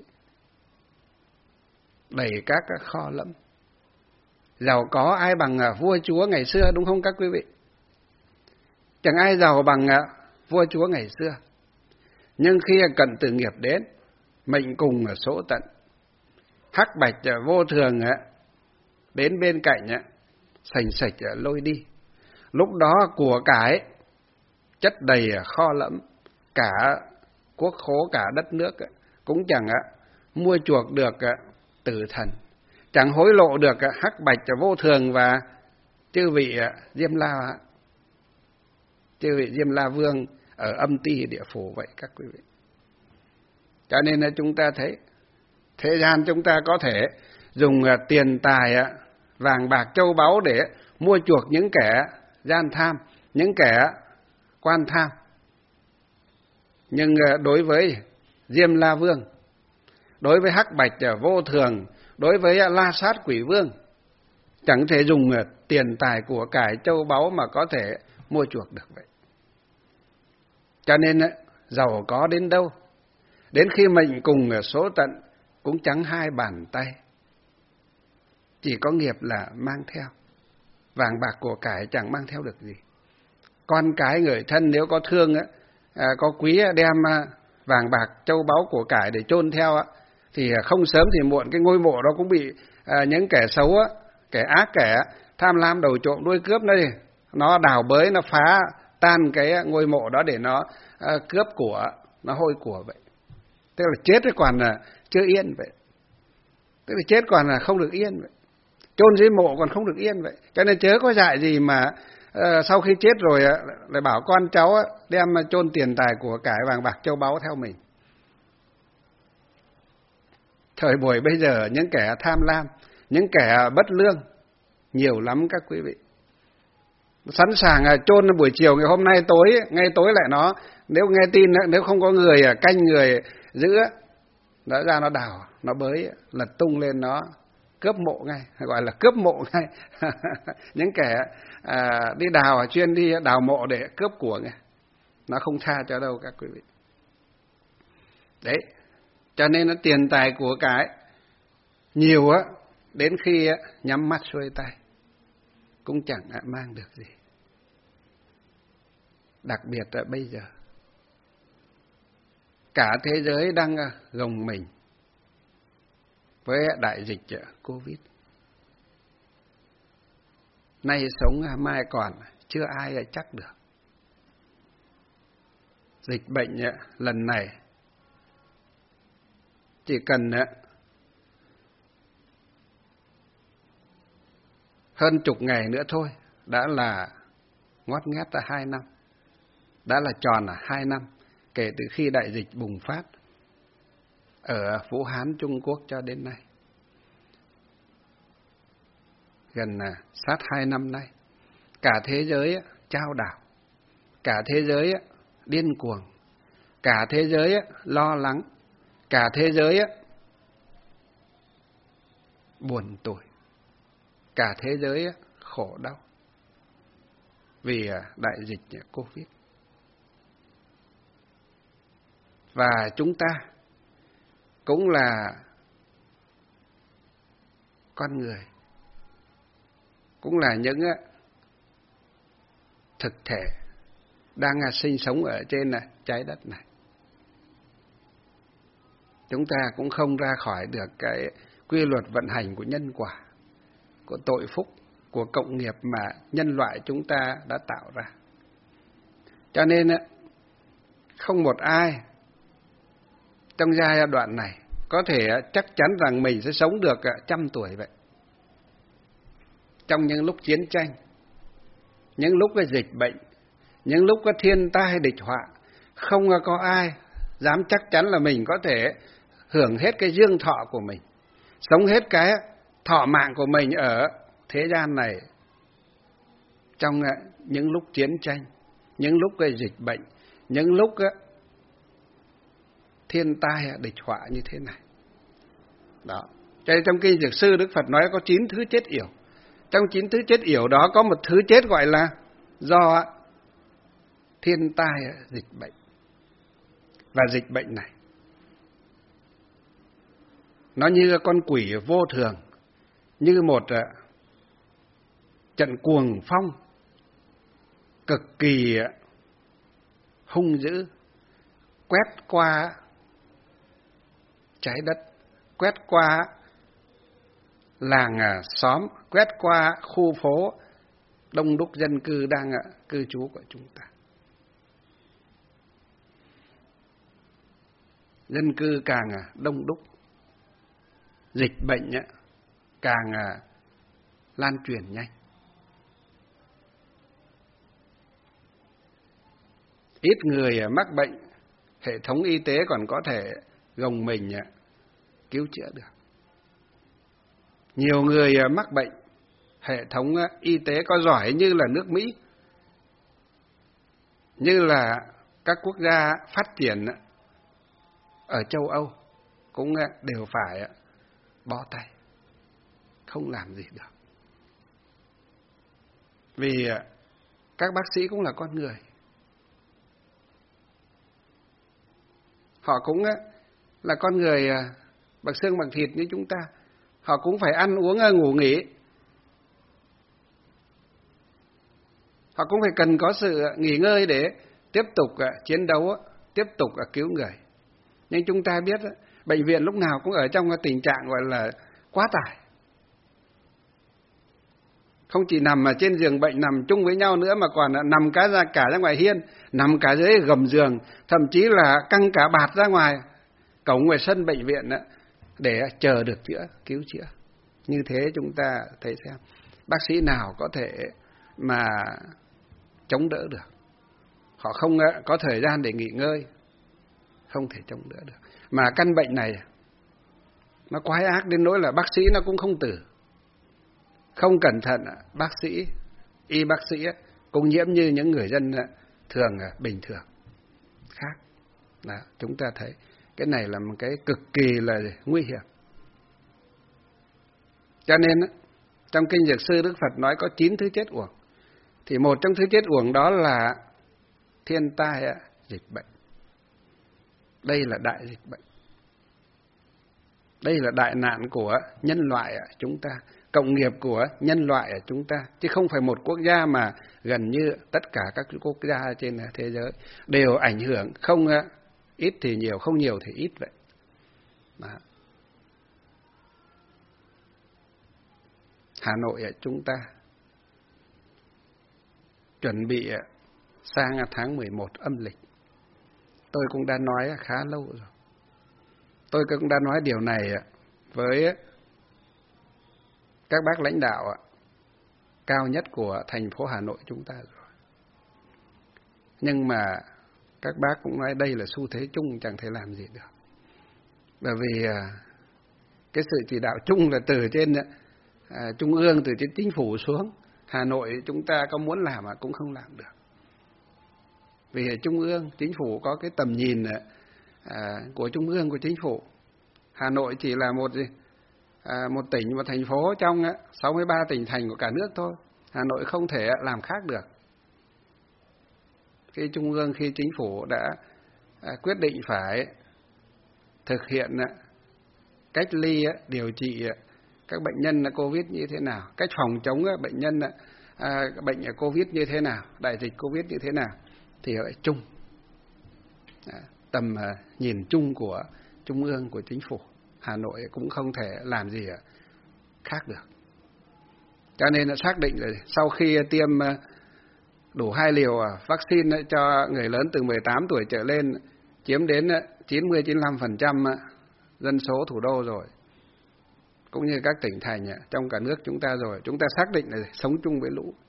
A: đầy các kho lẫm, giàu có ai bằng vua chúa ngày xưa, đúng không các quý vị? Chẳng ai giàu bằng vua chúa ngày xưa. Nhưng khi cận tử nghiệp đến, mệnh cùng số tận, hắc bạch vô thường đến bên cạnh, sành sạch lôi đi. Lúc đó của cải chất đầy kho lẫm, cả quốc khố, cả đất nước cũng chẳng mua chuộc được tử thần, chẳng hối lộ được hắc bạch vô thường và chư vị Diêm La, chư vị Diêm La Vương ở âm ti địa phủ vậy các quý vị. Cho nên là chúng ta thấy thế gian chúng ta có thể dùng tiền tài, vàng bạc châu báu để mua chuộc những kẻ gian tham, những kẻ quan tham. Nhưng đối với Diêm La Vương, đối với hắc bạch vô thường, đối với La Sát Quỷ Vương, chẳng thể dùng tiền tài của cải châu báu mà có thể mua chuộc được vậy. Cho nên giàu có đến đâu, đến khi mệnh cùng số tận cũng chẳng hai bàn tay, chỉ có nghiệp là mang theo. Vàng bạc của cải chẳng mang theo được gì. Con cái người thân nếu có thương, có quý đem vàng bạc châu báu của cải để chôn theo, thì không sớm thì muộn cái ngôi mộ đó cũng bị những kẻ xấu, kẻ ác, kẻ tham lam đầu trộm đuôi cướp nó, nó đào bới, nó phá tan cái ngôi mộ đó để nó cướp của, nó hôi của vậy. Tức là chết còn là chưa yên vậy. Tức là chết còn là không được yên vậy. Chôn dưới mộ còn không được yên vậy. Cho nên chớ có dại gì mà uh, sau khi chết rồi uh, lại bảo con cháu uh, đem chôn tiền tài của cải vàng bạc châu báu theo mình. Thời buổi bây giờ những kẻ tham lam, những kẻ bất lương nhiều lắm các quý vị. Sẵn sàng uh, chôn buổi chiều ngày hôm nay tối, ngay tối lại nó, nếu nghe tin uh, nếu không có người uh, canh người giữ, nó ra nó đào, nó bới, lật tung lên, nó cướp mộ ngay, gọi là cướp mộ ngay. Những kẻ à, đi đào, chuyên đi đào mộ để cướp của ngay, nó không tha cho đâu các quý vị. Đấy, cho nên nó tiền tài của cái nhiều á, đến khi á, nhắm mắt xuôi tay cũng chẳng mang được gì. Đặc biệt là bây giờ cả thế giới đang gồng mình với đại dịch Covid. nay sống mai còn, chưa ai chắc được. Dịch bệnh lần này chỉ cần hơn chục ngày nữa thôi đã là ngót nghét là hai năm, đã là tròn là hai năm kể từ khi đại dịch bùng phát ở Vũ Hán, Trung Quốc cho đến nay. Gần sát hai năm nay, cả thế giới chao đảo, cả thế giới điên cuồng, cả thế giới lo lắng, cả thế giới buồn tủi, cả thế giới khổ đau vì đại dịch Covid. Và chúng ta cũng là con người, cũng là những thực thể đang sinh sống ở trên trái đất này. Chúng ta cũng không ra khỏi được cái quy luật vận hành của nhân quả, của tội phúc, của cộng nghiệp mà nhân loại chúng ta đã tạo ra. Cho nên không một ai trong giai đoạn này có thể chắc chắn rằng mình sẽ sống được trăm tuổi vậy. Trong những lúc chiến tranh, những lúc có dịch bệnh, những lúc có thiên tai địch họa, không có ai dám chắc chắn là mình có thể hưởng hết cái dương thọ của mình, sống hết cái thọ mạng của mình ở thế gian này. Trong những lúc chiến tranh, những lúc cái dịch bệnh, những lúc thiên tai địch họa như thế này. Đó. Cho nên trong kinh Dược Sư, Đức Phật nói có chín thứ chết yểu. Trong chín thứ chết yểu đó có một thứ chết gọi là do thiên tai, dịch bệnh. Và dịch bệnh này nó như con quỷ vô thường, như một trận cuồng phong cực kỳ hung dữ quét qua trái đất, quét qua làng xóm, quét qua khu phố đông đúc dân cư đang cư trú của chúng ta. Dân cư càng đông đúc, dịch bệnh càng lan truyền nhanh. Ít người mắc bệnh, hệ thống y tế còn có thể gồng mình cứu chữa được. Nhiều người mắc bệnh, hệ thống y tế có giỏi như là nước Mỹ, như là các quốc gia phát triển ở châu Âu, cũng đều phải bó tay, không làm gì được. Vì các bác sĩ cũng là con người, họ cũng là con người bằng xương bằng thịt như chúng ta, họ cũng phải ăn uống ngủ nghỉ, họ cũng phải cần có sự nghỉ ngơi để tiếp tục chiến đấu, tiếp tục cứu người. Nhưng chúng ta biết bệnh viện lúc nào cũng ở trong tình trạng gọi là quá tải. Không chỉ nằm ở trên giường bệnh nằm chung với nhau nữa, mà còn nằm cả ra cả ra ngoài hiên, nằm cả dưới gầm giường, thậm chí là căng cả bạt ra ngoài cổng ngoài sân bệnh viện để chờ được chữa, cứu chữa. Như thế chúng ta thấy xem bác sĩ nào có thể mà chống đỡ được. Họ không có thời gian để nghỉ ngơi, không thể chống đỡ được. Mà căn bệnh này nó quái ác đến nỗi là bác sĩ nó cũng không tử. Không cẩn thận, bác sĩ, y bác sĩ cũng nhiễm như những người dân thường bình thường khác. Đó, chúng ta thấy cái này là một cái cực kỳ là nguy hiểm. Cho nên trong kinh Dược Sư, Đức Phật nói có chín thứ chết uổng. Thì một trong thứ chết uổng đó là thiên tai, dịch bệnh. Đây là đại dịch bệnh. Đây là đại nạn của nhân loại chúng ta, cộng nghiệp của nhân loại ở chúng ta, chứ không phải một quốc gia mà gần như tất cả các quốc gia trên thế giới đều ảnh hưởng, không ít thì nhiều, không nhiều thì ít vậy. Đó. Hà Nội chúng ta chuẩn bị sang tháng mười một âm lịch. Tôi cũng đã nói khá lâu rồi. Tôi cũng đã nói điều này với các bác lãnh đạo cao nhất của thành phố Hà Nội chúng ta rồi. Nhưng mà các bác cũng nói đây là xu thế chung, chẳng thể làm gì được. Bởi vì cái sự chỉ đạo chung là từ trên à, trung ương, từ trên chính phủ xuống. Hà Nội chúng ta có muốn làm mà cũng không làm được. Vì ở trung ương, chính phủ có cái tầm nhìn à, của trung ương, của chính phủ. Hà Nội chỉ là một à, một tỉnh, một thành phố trong sáu mươi ba tỉnh thành của cả nước thôi. Hà Nội không thể làm khác được. Khi trung ương, khi chính phủ đã à, quyết định phải thực hiện à, cách ly, à, điều trị à, các bệnh nhân Covid như thế nào, cách phòng chống à, bệnh nhân à, bệnh Covid như thế nào, đại dịch Covid như thế nào, thì ở chung à, tầm à, nhìn chung của trung ương, của chính phủ. Hà Nội cũng không thể làm gì khác được. Cho nên đã xác định là sau khi tiêm đủ hai liều vaccine cho người lớn từ mười tám tuổi trở lên, chiếm đến chín mươi đến chín mươi lăm phần trăm dân số thủ đô rồi, cũng như các tỉnh thành trong cả nước chúng ta rồi, chúng ta xác định là sống chung với lũ,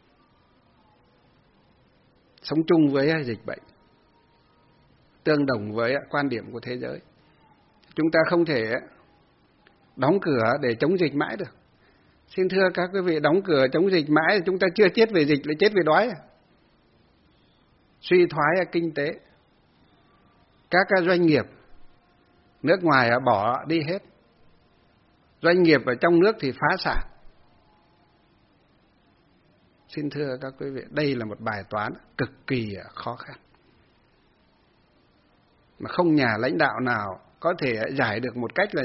A: sống chung với dịch bệnh, tương đồng với quan điểm của thế giới. Chúng ta không thể đóng cửa để chống dịch mãi được. Xin thưa các quý vị, đóng cửa chống dịch mãi, chúng ta chưa chết vì dịch, lại chết vì đói. Suy thoái kinh tế. Các doanh nghiệp nước ngoài bỏ đi hết. Doanh nghiệp ở trong nước thì phá sản. Xin thưa các quý vị, đây là một bài toán cực kỳ khó khăn. Mà không nhà lãnh đạo nào có thể giải được một cách là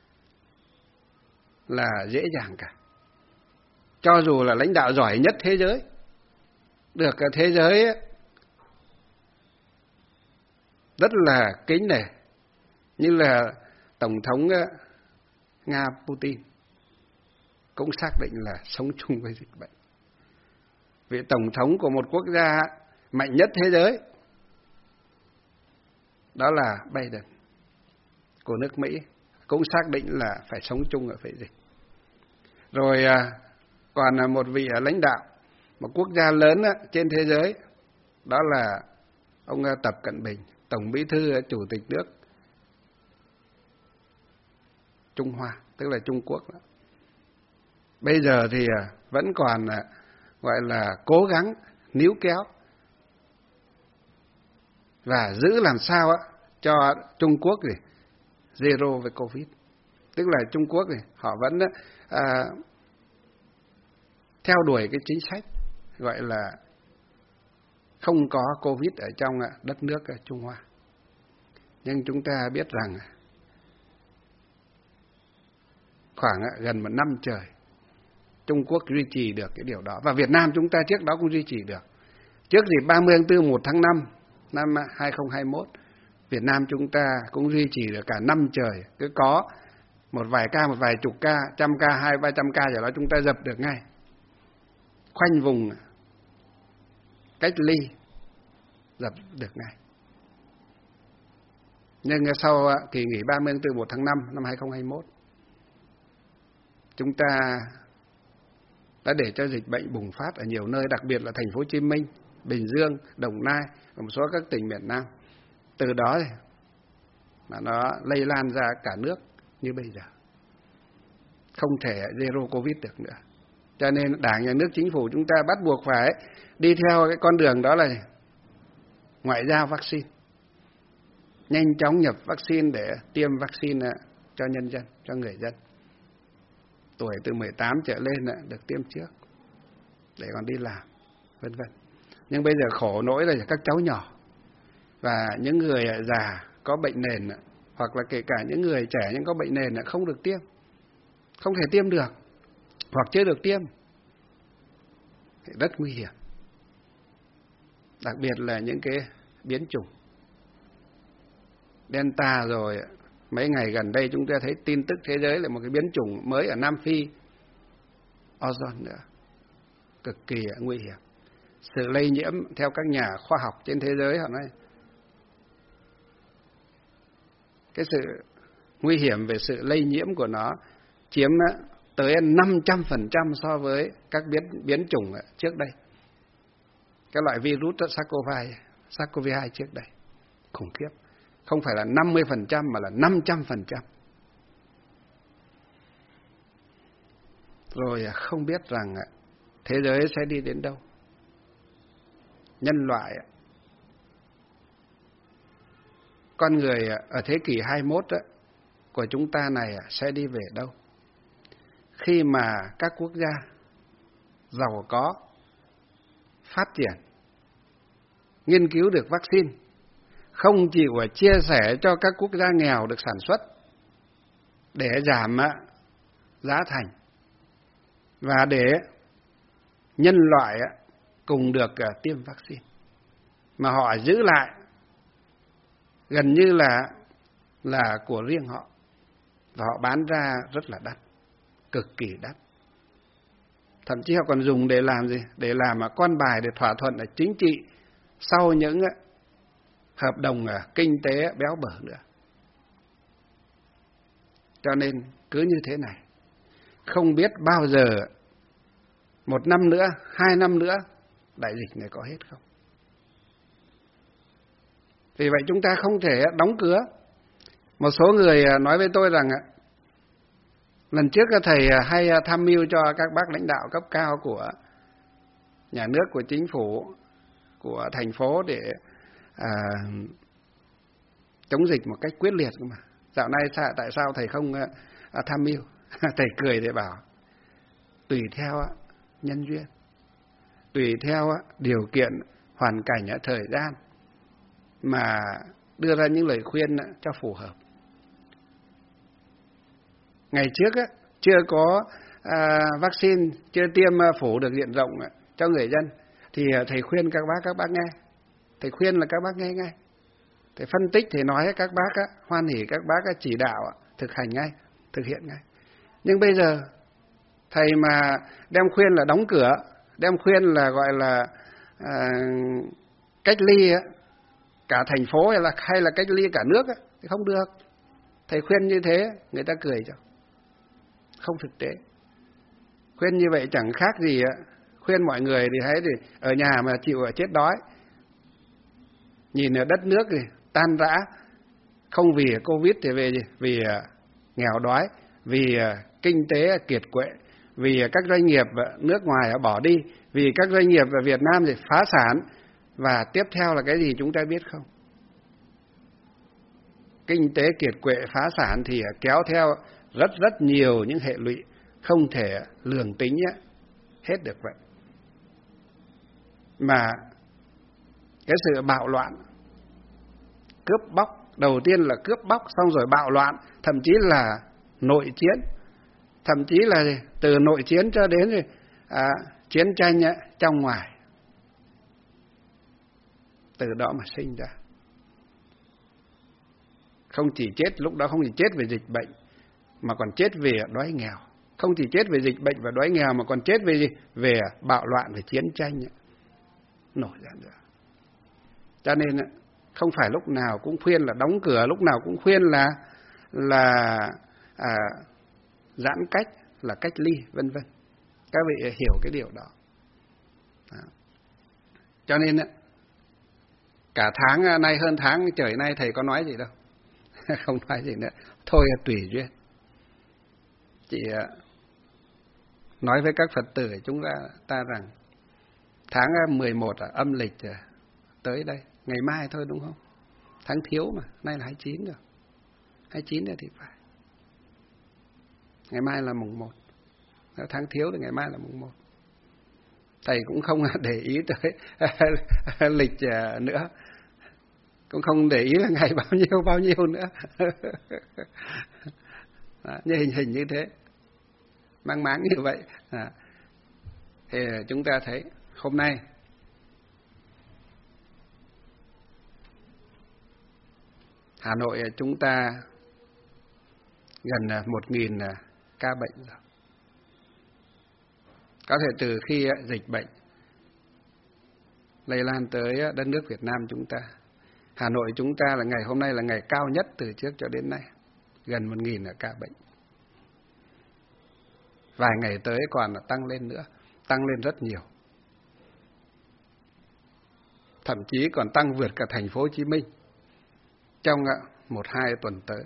A: là dễ dàng cả. Cho dù là lãnh đạo giỏi nhất thế giới, được thế giới rất là kính nể, như là Tổng thống Nga Putin, cũng xác định là sống chung với dịch bệnh. Vị Tổng thống của một quốc gia mạnh nhất thế giới, đó là Biden của nước Mỹ, cũng xác định là phải sống chung ở với dịch. Rồi còn một vị lãnh đạo một quốc gia lớn trên thế giới, đó là ông Tập Cận Bình, Tổng Bí thư Chủ tịch nước Trung Hoa, tức là Trung Quốc. Bây giờ thì vẫn còn gọi là cố gắng níu kéo và giữ làm sao cho Trung Quốc thì zero với Covid. Tức là Trung Quốc thì họ vẫn à, theo đuổi cái chính sách gọi là không có Covid ở trong đất nước Trung Hoa. Nhưng chúng ta biết rằng khoảng gần một năm trời Trung Quốc duy trì được cái điều đó. Và Việt Nam chúng ta trước đó cũng duy trì được. Trước dịp ba mươi tháng tư một tháng năm năm hai không hai mốt, Việt Nam chúng ta cũng duy trì được cả năm trời. Cứ có một vài ca, một vài chục ca, trăm ca, hai ba trăm ca rồi đó chúng ta dập được ngay. Khoanh vùng, cách ly, dập được ngay. Nhưng sau kỳ nghỉ ba mươi tháng tư một tháng năm năm hai không hai mốt, chúng ta đã để cho dịch bệnh bùng phát ở nhiều nơi, đặc biệt là thành phố Hồ Chí Minh, Bình Dương, Đồng Nai và một số các tỉnh miền Nam. Từ đó mà nó lây lan ra cả nước như bây giờ. Không thể zero Covid được nữa. Cho nên Đảng, Nhà nước, Chính phủ chúng ta bắt buộc phải đi theo cái con đường đó là ngoại giao vaccine. Nhanh chóng nhập vaccine để tiêm vaccine cho nhân dân, cho người dân. Tuổi từ mười tám trở lên được tiêm trước để còn đi làm, vân vân. Nhưng bây giờ khổ nỗi là các cháu nhỏ và những người già có bệnh nền, hoặc là kể cả những người trẻ nhưng có bệnh nền không được tiêm, không thể tiêm được, hoặc chưa được tiêm, thì rất nguy hiểm. Đặc biệt là những cái biến chủng Delta, rồi mấy ngày gần đây chúng ta thấy tin tức thế giới là một cái biến chủng mới ở Nam Phi, Ozone nữa, cực kỳ nguy hiểm. sự lây nhiễm theo các nhà khoa học trên thế giới họ nói cái sự nguy hiểm về sự lây nhiễm của nó chiếm tới năm trăm phần trăm so với các biến biến chủng trước đây. Cái loại virus SARS-CoV hai trước đây. Khủng khiếp. Không phải là năm mươi phần trăm mà là năm trăm phần trăm. Rồi không biết rằng thế giới sẽ đi đến đâu. Nhân loại, con người ở thế kỷ hai mươi mốt của chúng ta này sẽ đi về đâu? Khi mà các quốc gia giàu có, phát triển, nghiên cứu được vaccine, không chịu chia sẻ cho các quốc gia nghèo được sản xuất để giảm giá thành và để nhân loại cùng được tiêm vaccine, mà họ giữ lại gần như là là của riêng họ và họ bán ra rất là đắt, cực kỳ đắt. Thậm chí họ còn dùng để làm gì? Để làm con bài để thỏa thuận ở chính trị sau những hợp đồng kinh tế béo bở nữa. Cho nên cứ như thế này, không biết bao giờ, một năm nữa, hai năm nữa, đại dịch này có hết không? Vì vậy chúng ta không thể đóng cửa. Một số người nói với tôi rằng lần trước thầy hay tham mưu cho các bác lãnh đạo cấp cao của nhà nước, của chính phủ, của thành phố để à, chống dịch một cách quyết liệt. Mà dạo này tại sao thầy không à, tham mưu? Thầy cười để bảo tùy theo nhân duyên, tùy theo điều kiện, hoàn cảnh, thời gian mà đưa ra những lời khuyên cho phù hợp. Ngày trước á, chưa có à, vaccine, chưa tiêm phủ được diện rộng cho người dân, thì thầy khuyên các bác, các bác nghe. Thầy khuyên là các bác nghe ngay. Thầy phân tích, thầy nói các bác á, hoan hỉ các bác á, chỉ đạo, thực hành ngay, thực hiện ngay. Nhưng bây giờ, thầy mà đem khuyên là đóng cửa, đem khuyên là gọi là à, cách ly á, cả thành phố hay là, hay là cách ly cả nước á, thì không được. Thầy khuyên như thế, người ta cười cho. Không thực tế. Khuyên như vậy chẳng khác gì khuyên mọi người thì hãy thì ở nhà mà chịu ở chết đói. Nhìn ở đất nước thì tan rã, không vì Covid thì về gì? Vì nghèo đói, vì kinh tế kiệt quệ, vì các doanh nghiệp nước ngoài bỏ đi, vì các doanh nghiệp ở Việt Nam thì phá sản, và tiếp theo là cái gì chúng ta biết không? Kinh tế kiệt quệ, phá sản thì kéo theo rất rất nhiều những hệ lụy không thể lường tính hết được vậy. Mà cái sự bạo loạn, cướp bóc, đầu tiên là cướp bóc, xong rồi bạo loạn, thậm chí là nội chiến, thậm chí là từ nội chiến cho đến à, chiến tranh trong ngoài, từ đó mà sinh ra. Không chỉ chết, lúc đó không chỉ chết về dịch bệnh, mà còn chết về đói nghèo. Không chỉ chết về dịch bệnh và đói nghèo, mà còn chết về gì? Về bạo loạn, về chiến tranh nổi ra nữa. Cho nên không phải lúc nào cũng khuyên là đóng cửa, lúc nào cũng khuyên là là à, giãn cách, là cách ly, vân vân. Các vị hiểu cái điều đó. đó. Cho nên cả tháng nay, hơn tháng trời nay thầy có nói gì đâu. Không nói gì nữa. Thôi tùy duyên. Chỉ nói với các Phật tử chúng ta, ta rằng tháng mười một âm lịch tới đây, ngày mai thôi đúng không? Tháng thiếu mà, nay là hai mươi chín rồi. hai mươi chín rồi thì phải. Ngày mai là mùng một. Tháng thiếu thì ngày mai là mùng một. Thầy cũng không để ý tới lịch nữa. Cũng không để ý là ngày bao nhiêu bao nhiêu nữa. Đó, như hình hình như thế, mang máng như vậy. À, thì chúng ta thấy hôm nay Hà Nội chúng ta gần một nghìn ca bệnh rồi. Có thể từ khi dịch bệnh lây lan tới đất nước Việt Nam chúng ta. Hà Nội chúng ta là ngày hôm nay là ngày cao nhất từ trước cho đến nay, gần một nghìn ca bệnh. Vài ngày tới còn tăng lên nữa, tăng lên rất nhiều. Thậm chí còn tăng vượt cả thành phố Hồ Chí Minh trong một hai tuần tới.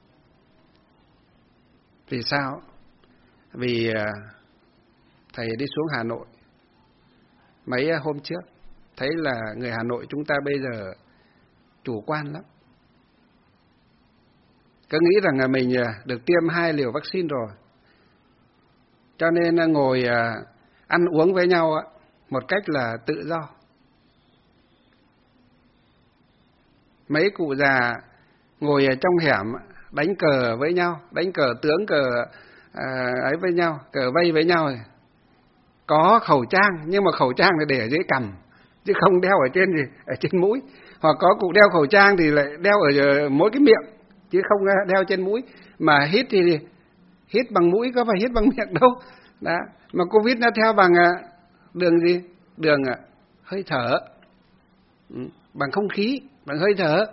A: Vì sao? Vì thầy đi xuống Hà Nội mấy hôm trước, thấy là người Hà Nội chúng ta bây giờ chủ quan lắm. Cứ nghĩ rằng là mình được tiêm hai liều vaccine rồi, cho nên ngồi ăn uống với nhau một cách là tự do. Mấy cụ già ngồi ở trong hẻm đánh cờ với nhau, đánh cờ tướng, cờ à, ấy với nhau, cờ vây với nhau. Có khẩu trang, nhưng mà khẩu trang thì để ở dưới cằm, chứ không đeo ở trên gì, ở trên mũi. Hoặc có cụ đeo khẩu trang thì lại đeo ở mỗi cái miệng, chứ không đeo trên mũi. Mà hít thì hít bằng mũi, có phải hít bằng miệng đâu. Đó. Mà Covid nó theo bằng đường gì? Đường hơi thở, bằng không khí, bằng hơi thở.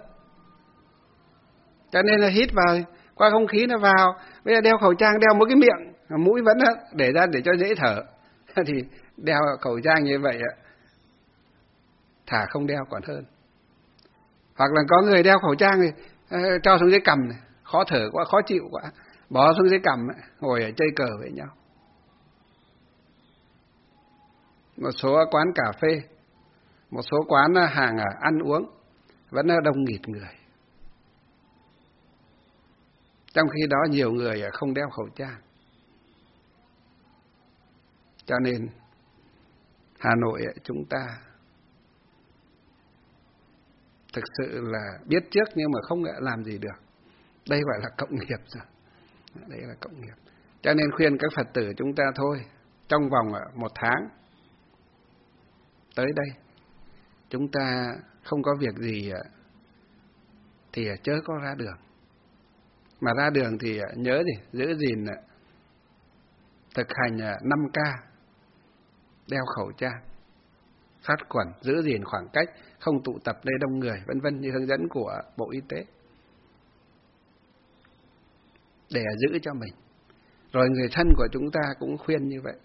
A: Cho nên là hít vào, qua không khí nó vào. Bây giờ đeo khẩu trang, đeo mỗi cái miệng, mũi vẫn để ra để cho dễ thở. Thì đeo khẩu trang như vậy, thà không đeo còn hơn. Hoặc là có người đeo khẩu trang thì uh, cho xuống dưới cằm, khó thở quá, khó chịu quá, bỏ xuống dưới cằm, ngồi ở chơi cờ với nhau. Một số quán cà phê, một số quán hàng ăn uống vẫn đông nghịt người. Trong khi đó nhiều người không đeo khẩu trang. Cho nên Hà Nội chúng ta thực sự là biết trước nhưng mà không làm gì được. Đây gọi là cộng nghiệp rồi. Đây là cộng nghiệp. Cho nên khuyên các Phật tử chúng ta thôi, trong vòng một tháng tới đây, chúng ta không có việc gì thì chớ có ra đường. Mà ra đường thì nhớ gì, giữ gìn thực hành năm K, đeo khẩu trang, sát khuẩn, giữ gìn khoảng cách, không tụ tập nơi đông người, vân vân như hướng dẫn của Bộ Y tế, để giữ cho mình. Rồi người thân của chúng ta cũng khuyên như vậy.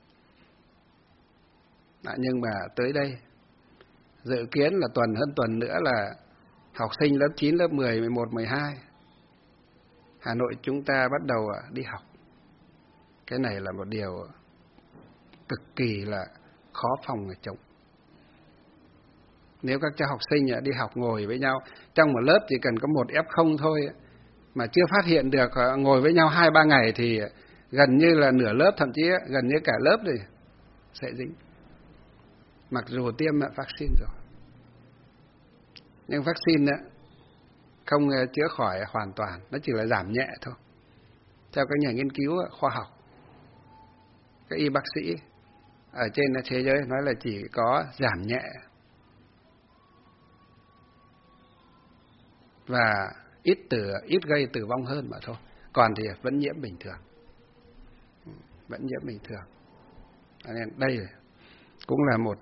A: Đó, nhưng mà tới đây dự kiến là tuần hơn tuần nữa là học sinh lớp chín, lớp mười, mười một, mười hai Hà Nội chúng ta bắt đầu đi học. Cái này là một điều cực kỳ là khó phòng và chống. Nếu các cháu học sinh đi học ngồi với nhau, trong một lớp chỉ cần có một ép không thôi, mà chưa phát hiện được ngồi với nhau hai ba ngày thì gần như là nửa lớp, thậm chí gần như cả lớp thì sẽ dính. Mặc dù tiêm vaccine rồi. Nhưng vaccine không chữa khỏi hoàn toàn, nó chỉ là giảm nhẹ thôi. Theo các nhà nghiên cứu khoa học, các y bác sĩ ở trên thế giới nói là chỉ có giảm nhẹ và ít tử ít gây tử vong hơn mà thôi. Còn thì vẫn nhiễm bình thường, vẫn nhiễm bình thường. Nên đây cũng là một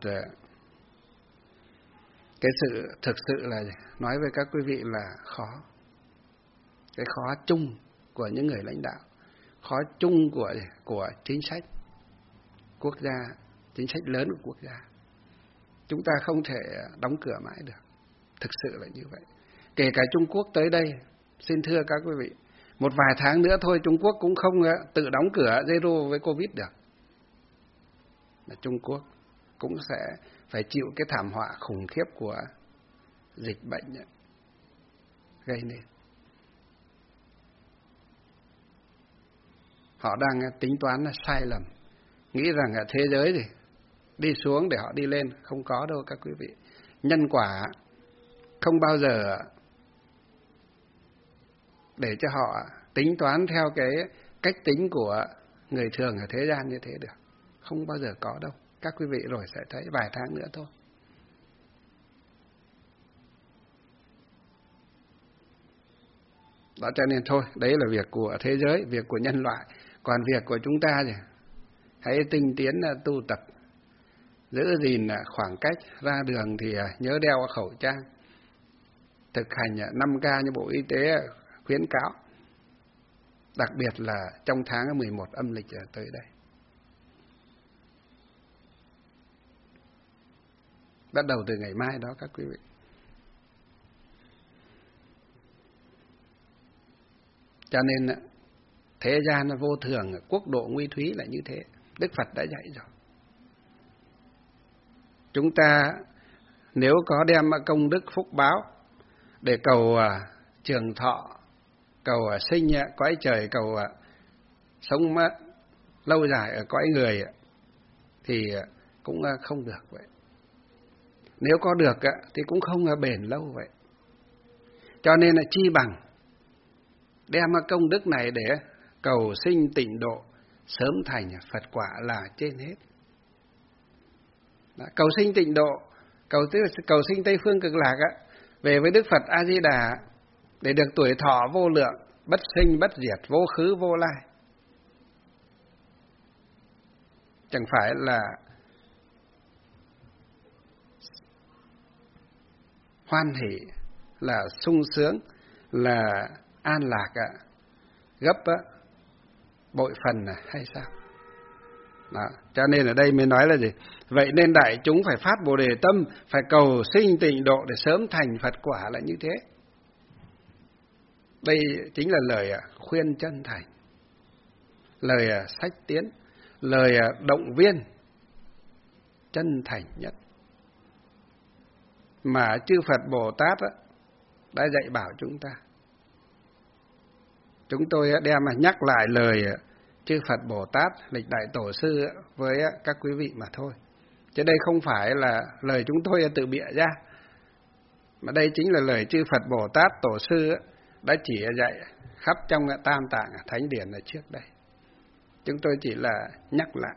A: cái sự thực sự là nói với các quý vị là khó. Cái khó chung của những người lãnh đạo, khó chung của của chính sách quốc gia, chính sách lớn của quốc gia. Chúng ta không thể đóng cửa mãi được. Thực sự là như vậy. Kể cả Trung Quốc tới đây, xin thưa các quý vị, một vài tháng nữa thôi Trung Quốc cũng không tự đóng cửa zero với Covid được. Mà Trung Quốc cũng sẽ phải chịu cái thảm họa khủng khiếp của dịch bệnh gây nên. Họ đang tính toán sai lầm, nghĩ rằng ở thế giới thì đi xuống để họ đi lên, không có đâu các quý vị. Nhân quả không bao giờ để cho họ tính toán theo cái cách tính của người thường ở thế gian như thế được. Không bao giờ có đâu. Các quý vị rồi sẽ thấy vài tháng nữa thôi. Đó, cho nên thôi, đấy là việc của thế giới, việc của nhân loại. Còn việc của chúng ta thì hãy tinh tiến tu tập, giữ gìn khoảng cách, ra đường thì nhớ đeo khẩu trang, thực hành năm K như Bộ Y tế khuyến cáo, đặc biệt là trong tháng mười một âm lịch tới đây. Bắt đầu từ ngày mai đó các quý vị. Cho nên thế gian vô thường, quốc độ nguy thúy là như thế. Đức Phật đã dạy rồi. Chúng ta nếu có đem công đức phúc báo để cầu trường thọ, cầu sinh cõi trời, cầu sống lâu dài ở cõi người thì cũng không được vậy. Nếu có được thì cũng không bền lâu vậy. Cho nên là chi bằng đem công đức này để cầu sinh tịnh độ, sớm thành Phật quả là trên hết. Đó, cầu sinh tịnh độ, cầu cầu sinh Tây phương cực lạc á, về với Đức Phật A Di Đà để được tuổi thọ vô lượng, bất sinh bất diệt, vô khứ vô lai. Chẳng phải là hoan hỷ, là sung sướng, là an lạc ạ, gấp á, bội phần à, hay sao? Đó, cho nên ở đây mới nói là gì? Vậy nên đại chúng phải phát Bồ Đề tâm, phải cầu sinh tịnh độ để sớm thành Phật quả là như thế. Đây chính là lời khuyên chân thành, lời sách tiến, lời động viên chân thành nhất mà chư Phật Bồ Tát đã dạy bảo chúng ta. Chúng tôi đem nhắc lại lời chư Phật Bồ Tát, lịch đại tổ sư với các quý vị mà thôi. Chứ đây không phải là lời chúng tôi tự bịa ra, mà đây chính là lời chư Phật Bồ Tát tổ sư đã chỉ dạy khắp trong Tam Tạng Thánh Điển ở trước đây. Chúng tôi chỉ là nhắc lại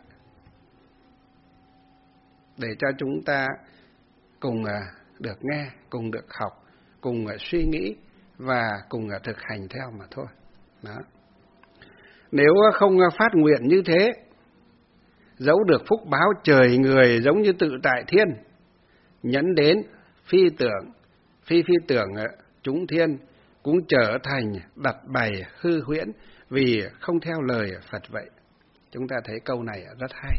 A: để cho chúng ta cùng được nghe, cùng được học, cùng suy nghĩ và cùng thực hành theo mà thôi. Đó. Nếu không phát nguyện như thế, dẫu được phúc báo trời người giống như tự tại thiên, nhẫn đến phi tưởng, phi phi tưởng chúng thiên cũng trở thành đặt bày hư huyễn vì không theo lời Phật vậy. Chúng ta thấy câu này rất hay.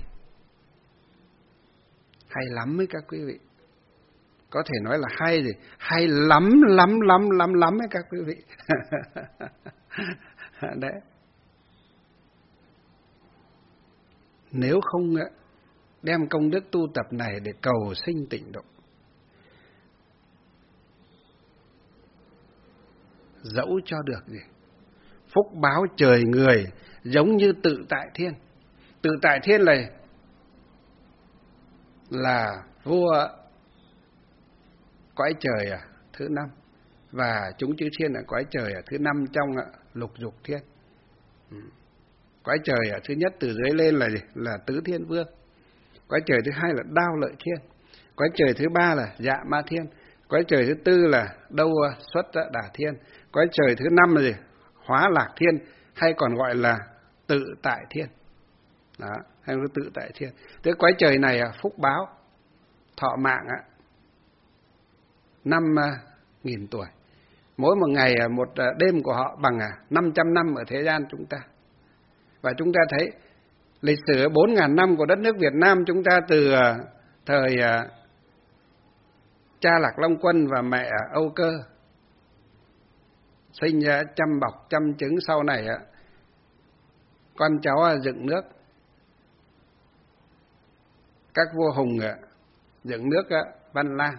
A: Hay lắm ấy các quý vị. Có thể nói là hay gì? Hay lắm, lắm, lắm, lắm, lắm ấy các quý vị. Đấy. Nếu không đem công đức tu tập này để cầu sinh tịnh độ, dẫu cho được gì phúc báo trời người giống như tự tại thiên. Tự tại thiên này là vua cõi trời thứ năm, và chúng chư thiên ở cõi trời thứ năm trong lục dục thiên. Cõi trời thứ nhất từ dưới lên là gì? Là Tứ Thiên Vương. Cõi trời thứ hai là Đao Lợi Thiên. Cõi trời thứ ba là Dạ Ma Thiên. Cõi trời thứ tư là Đâu Xuất Đà Thiên. Cõi trời thứ năm là gì? Hóa Lạc Thiên, hay còn gọi là Tự Tại Thiên. Đó, hay là Tự Tại Thiên. Thế cõi trời này phúc báo thọ mạng á năm nghìn tuổi. Mỗi một ngày một đêm của họ bằng năm trăm năm ở thế gian chúng ta. Và chúng ta thấy lịch sử bốn nghìn năm của đất nước Việt Nam chúng ta, từ thời cha Lạc Long Quân và mẹ Âu Cơ sinh ra chăm bọc chăm trứng, sau này con cháu dựng nước, các vua hùng dựng nước Văn Lang,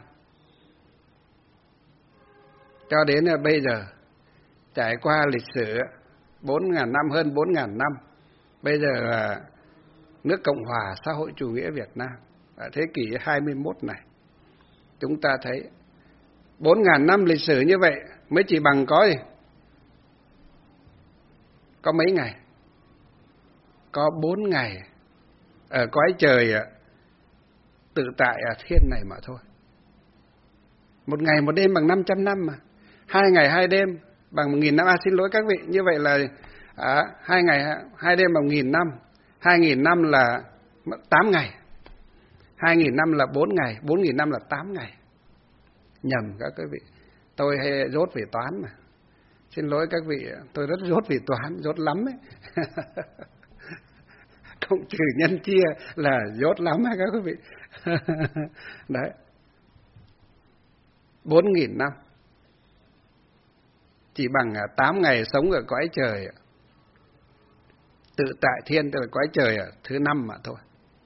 A: cho đến bây giờ trải qua lịch sử bốn nghìn năm, hơn bốn nghìn năm, bây giờ là nước Cộng hòa xã hội chủ nghĩa Việt Nam ở thế kỷ hai mươi mốt này. Chúng ta thấy bốn nghìn năm lịch sử như vậy mới chỉ bằng có gì? Có mấy ngày? Có bốn ngày ở cõi trời tự tại thiên này mà thôi. Một ngày một đêm bằng năm trăm năm mà. Hai ngày hai đêm bằng một nghìn năm. À, xin lỗi các vị, như vậy là à, hai ngày hai đêm bằng nghìn năm. Hai nghìn năm là tám ngày. Hai nghìn năm là bốn ngày, bốn nghìn năm là tám ngày. Nhầm các quý vị, tôi hay dốt về toán mà. Xin lỗi các vị, tôi rất dốt về toán, dốt lắm ấy. Cộng trừ nhân chia là dốt lắm hay các quý vị. Đấy. Bốn nghìn năm chỉ bằng tám ngày sống ở cõi trời tự tại thiên, tức là cõi trời ở thứ năm mà thôi.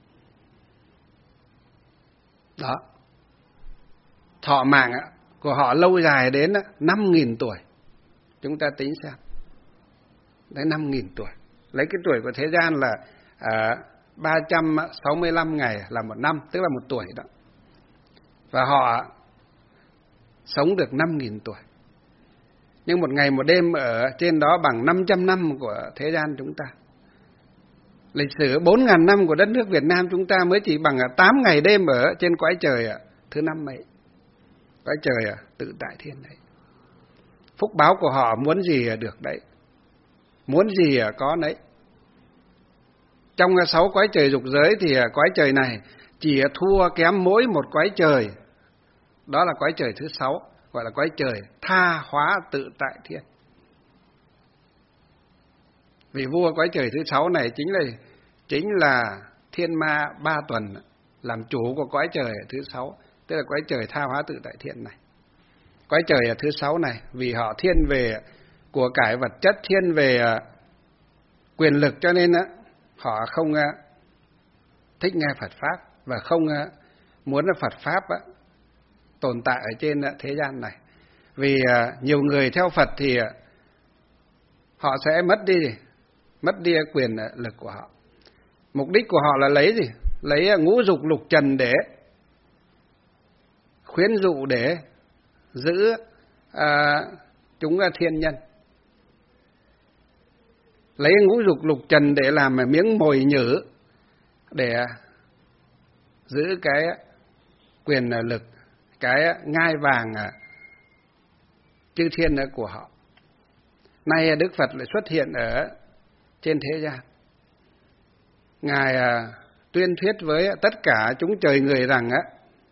A: Đó. Thọ mạng của họ lâu dài đến năm nghìn tuổi. Chúng ta tính xem. Đấy, năm nghìn tuổi. Lấy cái tuổi của thế gian là à, ba trăm sáu mươi lăm ngày là một năm, tức là một tuổi đó. Và họ sống được năm nghìn tuổi. Nhưng một ngày một đêm ở trên đó bằng năm trăm năm của thế gian chúng ta. Lịch sử bốn nghìn năm của đất nước Việt Nam chúng ta mới chỉ bằng tám ngày đêm ở trên cõi trời thứ năm ấy. Cõi trời tự tại thiên đấy. Phúc báo của họ muốn gì được đấy. Muốn gì có đấy. Trong sáu cõi trời dục giới thì cõi trời này chỉ thua kém mỗi một cõi trời. Đó là cõi trời thứ sáu, gọi là cõi trời tha hóa tự tại thiên. Vì vua cõi trời thứ sáu này chính là chính là thiên ma ba tuần làm chủ của cõi trời thứ sáu, tức là cõi trời tha hóa tự tại thiên này. Cõi trời thứ sáu này vì họ thiên về của cải vật chất, thiên về quyền lực, cho nên họ không thích nghe Phật pháp và không muốn Phật pháp tồn tại ở trên thế gian này. Vì nhiều người theo Phật thì họ sẽ mất đi mất đi quyền lực của họ. Mục đích của họ là lấy gì? Lấy ngũ dục lục trần để khuyến dụ, để giữ à, chúng thiên nhân. Lấy ngũ dục lục trần để làm miếng mồi nhử, để giữ cái quyền lực, cái ngai vàng chư thiên của họ. Nay Đức Phật lại xuất hiện ở trên thế gian. Ngài tuyên thuyết với tất cả chúng trời người rằng á,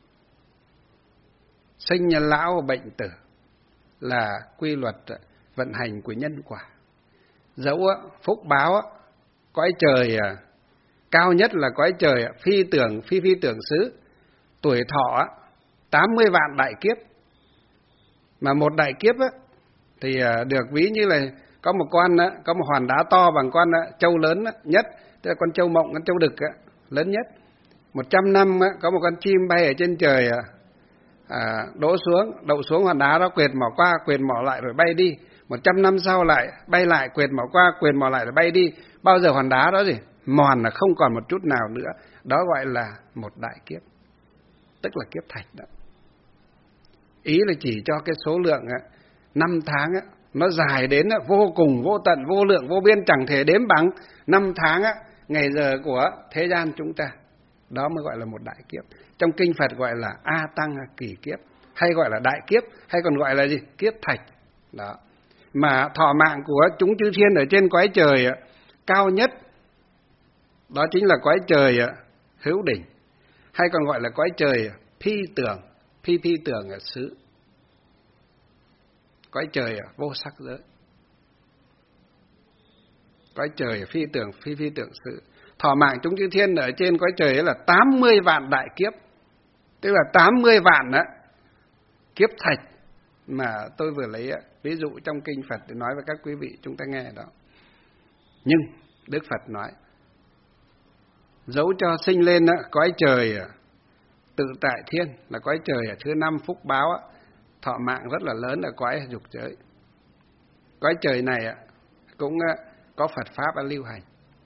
A: sinh lão bệnh tử là quy luật vận hành của nhân quả. Dẫu phúc báo cõi trời cao nhất là cõi trời phi tưởng phi phi tưởng xứ, tuổi thọ tám mươi vạn đại kiếp, mà một đại kiếp á, thì được ví như là có một con có một hòn đá to bằng con trâu lớn nhất, tức là con trâu mộng, con trâu đực lớn nhất. Một trăm năm có một con chim bay ở trên trời à, đổ xuống, đậu xuống hòn đá đó, quệt mỏ qua, quệt mỏ lại rồi bay đi. Một trăm năm sau lại bay lại, quệt mỏ qua, quệt mỏ lại rồi bay đi. Bao giờ hòn đá đó gì mòn là không còn một chút nào nữa. Đó gọi là một đại kiếp, tức là kiếp thạch đó. Ý là chỉ cho cái số lượng năm tháng á, nó dài đến vô cùng, vô tận, vô lượng, vô biên, chẳng thể đếm bằng năm tháng á, ngày giờ của thế gian chúng ta. Đó mới gọi là một đại kiếp. Trong kinh Phật gọi là A Tăng Kỳ Kiếp, hay gọi là đại kiếp, hay còn gọi là gì? Kiếp thạch. Đó. Mà thọ mạng của chúng chư thiên ở trên cõi trời cao nhất, đó chính là cõi trời hữu đỉnh, hay còn gọi là cõi trời phi tưởng, phi phi tưởng ở xứ, cõi trời vô sắc giới, cõi trời phi tưởng phi phi tưởng xứ. Thọ mạng chúng chư thiên ở trên cõi trời ấy là tám mươi vạn đại kiếp, tức là tám mươi vạn đó, kiếp thạch mà tôi vừa lấy ví dụ trong kinh Phật để nói với các quý vị chúng ta nghe đó. Nhưng Đức Phật nói, dẫu cho sinh lên cõi trời tự tại thiên là cõi trời thứ năm phúc báo, thọ mạng rất là lớn ở cõi dục giới. Cõi trời này cũng có Phật pháp lưu hành.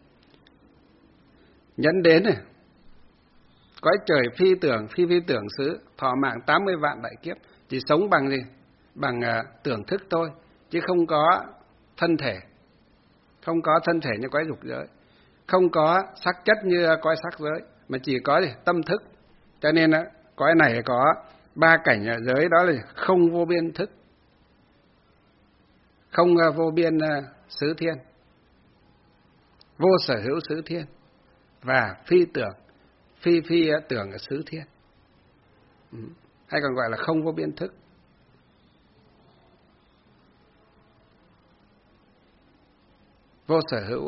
A: Nhấn đến này, cõi trời phi tưởng phi phi tưởng xứ, thọ mạng tám mươi vạn đại kiếp, chỉ sống bằng gì? Bằng uh, tưởng thức thôi, chứ không có thân thể, không có thân thể như cõi dục giới, không có sắc chất như cõi sắc giới, mà chỉ có gì? Tâm thức. Cho nên uh, cõi này có ba cảnh ở giới, đó là không vô biên thức, không uh, vô biên uh, xứ thiên, vô sở hữu xứ thiên, và phi tưởng phi phi tưởng ở xứ thiên, ừ. hay còn gọi là không có biên thức. Vô sở hữu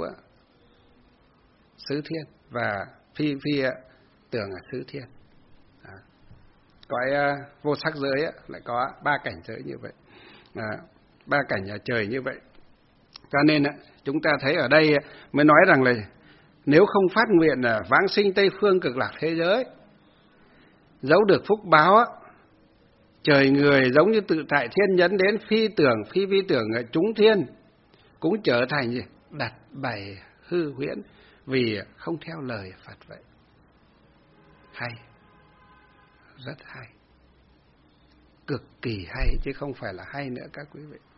A: xứ thiên và phi phi tưởng ở xứ thiên. À. Cõi vô sắc giới lại có ba cảnh giới như vậy, à, ba cảnh nhà trời như vậy. Cho nên chúng ta thấy ở đây mới nói rằng là nếu không phát nguyện là vãng sinh Tây Phương cực lạc thế giới, giấu được phúc báo, trời người giống như tự tại thiên nhấn đến phi tưởng phi vi tưởng chúng thiên cũng trở thành gì? Đặt bày hư huyễn vì không theo lời Phật vậy. Hay, rất hay, cực kỳ hay chứ không phải là hay nữa các quý vị.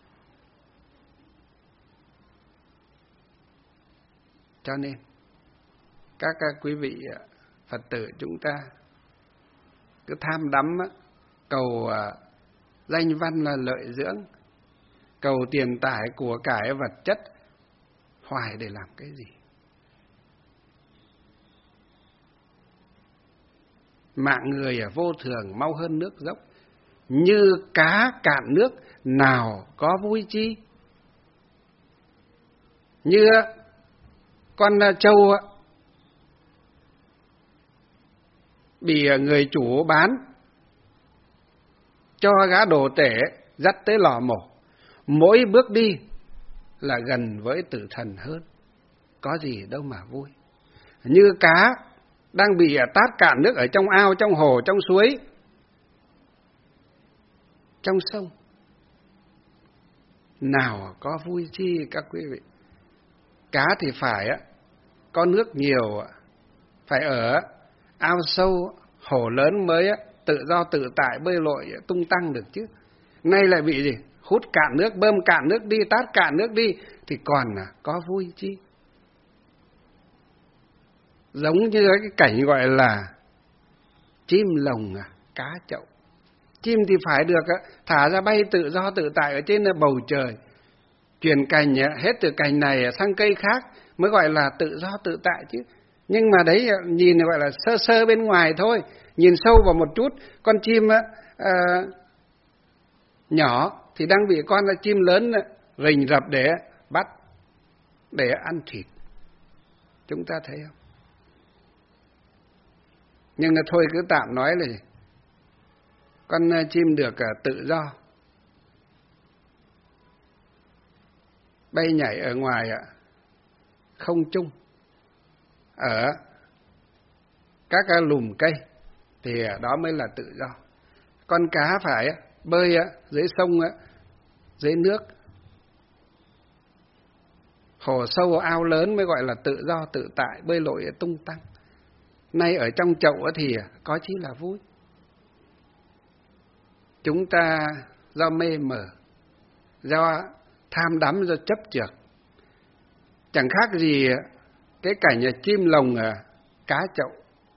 A: Cho nên các, các quý vị Phật tử chúng ta cứ tham đắm cầu danh văn là lợi dưỡng, cầu tiền tài của cải vật chất hoài để làm cái gì? Mạng người vô thường mau hơn nước dốc, như cá cạn nước nào có vui chi. Như con trâu bị người chủ bán cho gã đồ tể dắt tới lò mổ, mỗi bước đi là gần với tử thần hơn, có gì đâu mà vui. Như cá đang bị tát cạn nước ở trong ao, trong hồ, trong suối, trong sông, nào có vui chi các quý vị. Cá thì phải có nước nhiều, phải ở ao sâu, hồ lớn mới tự do tự tại bơi lội tung tăng được chứ. Nay lại bị gì? Hút cạn nước, bơm cạn nước đi, tát cạn nước đi thì còn có vui chi. Giống như cái cảnh gọi là chim lồng cá chậu. Chim thì phải được thả ra bay tự do tự tại ở trên bầu trời, chuyển cành hết từ cành này sang cây khác mới gọi là tự do tự tại chứ. Nhưng mà đấy nhìn gọi là sơ sơ bên ngoài thôi, nhìn sâu vào một chút, con chim à, nhỏ thì đang bị con là chim lớn rình rập để bắt, để ăn thịt. Chúng ta thấy không? Nhưng mà thôi cứ tạm nói là con chim được tự do bay nhảy ở ngoài không trung, ở các lùm cây thì đó mới là tự do. Con cá phải bơi dưới sông, dưới nước, hồ sâu ao lớn mới gọi là tự do tự tại bơi lội tung tăng. Nay ở trong chậu thì có chí là vui. Chúng ta do mê mờ, do tham đắm, do chấp chược, chẳng khác gì cái cảnh chim lồng cá chậu.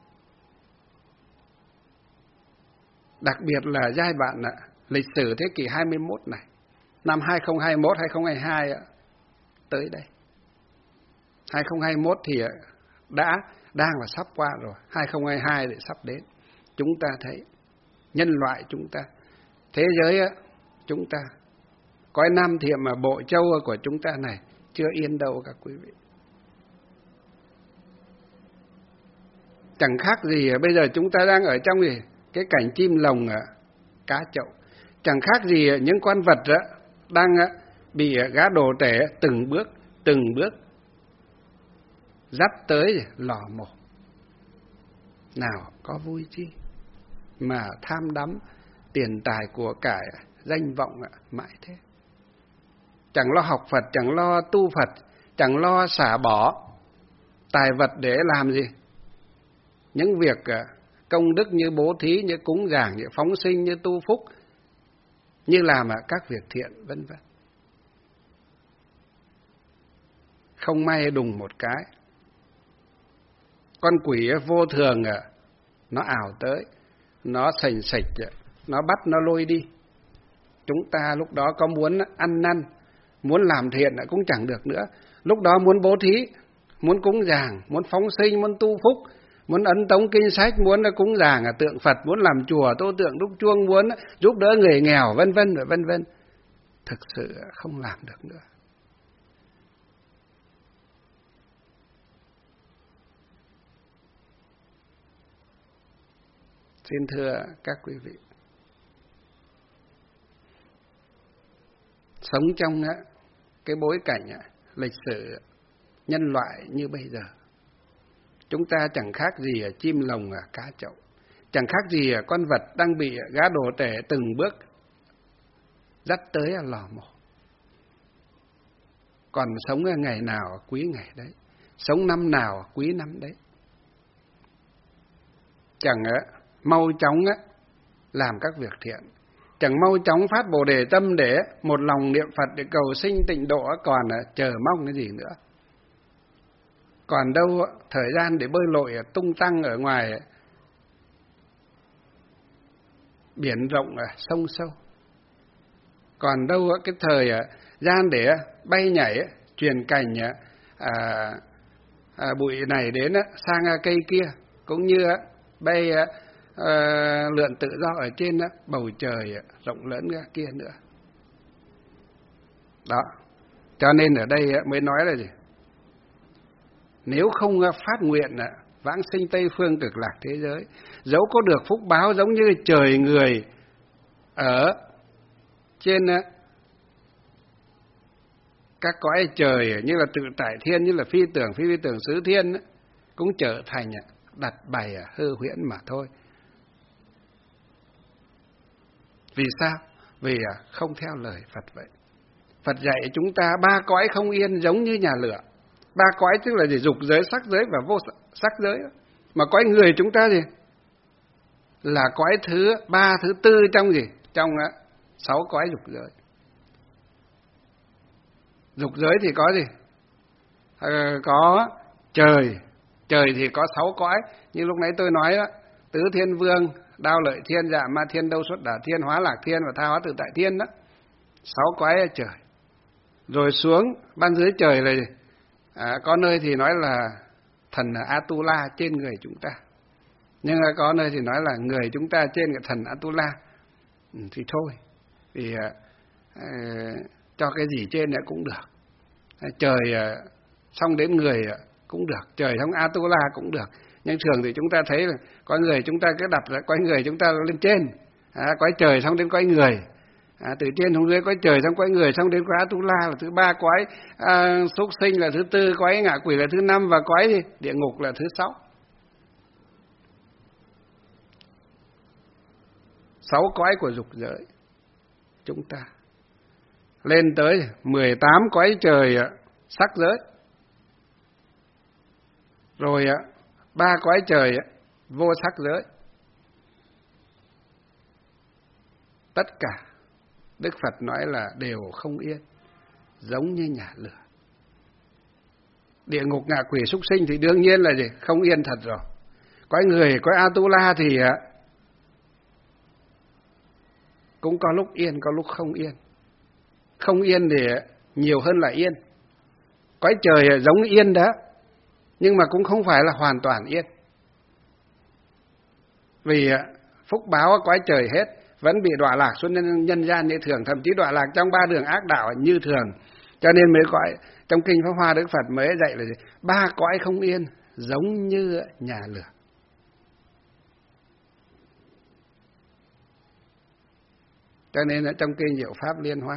A: Đặc biệt là giai đoạn lịch sử thế kỷ hai mươi mốt này, năm hai không hai mốt, hai không hai hai tới đây. hai không hai mốt thì đã, đang và sắp qua rồi, hai không hai hai thì sắp đến. Chúng ta thấy nhân loại chúng ta, thế giới chúng ta, cõi Nam Thiệm mà bộ châu của chúng ta này chưa yên đâu các quý vị. Chẳng khác gì bây giờ chúng ta đang ở trong gì cái cảnh chim lồng cá chậu, chẳng khác gì những con vật đang bị gã đồ tể từng bước từng bước dắt tới lò mổ. Nào có vui chi mà tham đắm tiền tài của cải danh vọng mãi thế. Chẳng lo học Phật, chẳng lo tu Phật, chẳng lo xả bỏ tài vật để làm gì? Những việc công đức như bố thí, như cúng dường, như phóng sinh, như tu phúc, như làm các việc thiện vân vân. Không may đùng một cái, con quỷ vô thường nó ảo tới, nó sành sạch, nó bắt nó lôi đi. Chúng ta lúc đó có muốn ăn năn, muốn làm thiện cũng chẳng được nữa. Lúc đó muốn bố thí, muốn cúng dường, muốn phóng sinh, muốn tu phúc, muốn ấn tống kinh sách, muốn cúng dường ở tượng Phật, muốn làm chùa tô tượng đúc chuông, muốn giúp đỡ người nghèo, vân vân và vân vân. Thực sự không làm được nữa. Xin thưa các quý vị, sống trong cái bối cảnh lịch sử nhân loại như bây giờ, chúng ta chẳng khác gì chim lồng cá chậu, chẳng khác gì con vật đang bị gã đồ tể từng bước dắt tới lò mổ. Còn sống ngày nào quý ngày đấy, sống năm nào quý năm đấy. Chẳng mau chóng làm các việc thiện, chẳng mau chóng phát Bồ Đề tâm để một lòng niệm Phật để cầu sinh tịnh độ, còn chờ mong cái gì nữa. Còn đâu thời gian để bơi lội tung tăng ở ngoài biển rộng sông sâu. Còn đâu cái thời gian để bay nhảy truyền cảnh à, à, bụi này đến sang cây kia, cũng như bay à, lượn tự do ở trên bầu trời rộng lớn kia nữa. Đó, cho nên ở đây mới nói là gì? Nếu không phát nguyện vãng sinh Tây Phương Cực Lạc thế giới, dẫu có được phúc báo giống như trời người ở trên các cõi trời như là tự tại thiên, như là phi tưởng, phi phi tưởng xứ thiên, cũng trở thành đặt bày hư huyễn mà thôi. Vì sao? Vì không theo lời Phật vậy. Phật dạy chúng ta ba cõi không yên giống như nhà lửa. Ba cõi tức là gì? Dục giới, sắc giới và vô sắc giới. Mà cõi người chúng ta gì? Là cõi thứ ba, thứ tư trong gì? Trong sáu cõi dục giới. Dục giới thì có gì? À, có trời. Trời thì có sáu cõi. Như lúc nãy tôi nói đó, Tứ Thiên Vương, Đao Lợi Thiên, Dạ Ma Thiên, Đâu Xuất Đả Thiên, Hóa Lạc Thiên và Tha Hóa Tự Tại Thiên đó. Sáu cõi trời. Rồi xuống ban dưới trời là gì? À, có nơi thì nói là thần Atula trên người chúng ta, nhưng mà có nơi thì nói là người chúng ta trên cái thần Atula. Ừ, thì thôi, vì à, à, cho cái gì trên nữa cũng được. À, trời à, xong đến người à, cũng được, trời xong Atula cũng được. Nhưng thường thì chúng ta thấy là có người chúng ta cứ đặt là có người chúng ta lên trên, à, có trời xong đến có người. À, từ trên xuống dưới cõi trời, xong cõi người, xong đến cõi Atula là thứ ba, cõi à, súc sinh là thứ tư, cõi ngạ quỷ là thứ năm và cõi gì? Địa ngục là thứ sáu. Sáu cõi của dục giới chúng ta. Lên tới mười tám cõi trời sắc giới. Rồi ba cõi trời vô sắc giới. Tất cả Đức Phật nói là đều không yên, giống như nhà lửa. Địa ngục, ngạ quỷ, súc sinh thì đương nhiên là gì? Không yên thật rồi. Cõi người, cõi Atula thì cũng có lúc yên, có lúc không yên. Không yên thì nhiều hơn là yên. Cõi trời giống yên đó, nhưng mà cũng không phải là hoàn toàn yên. Vì phúc báo cõi trời hết, vẫn bị đọa lạc xuống nhân, nhân gian như thường, thậm chí đọa lạc trong ba đường ác đạo như thường. Cho nên mới gọi trong kinh Pháp Hoa Đức Phật mới dạy là gì? Ba cõi không yên giống như nhà lửa. Cho nên ở trong kinh Diệu Pháp Liên Hoa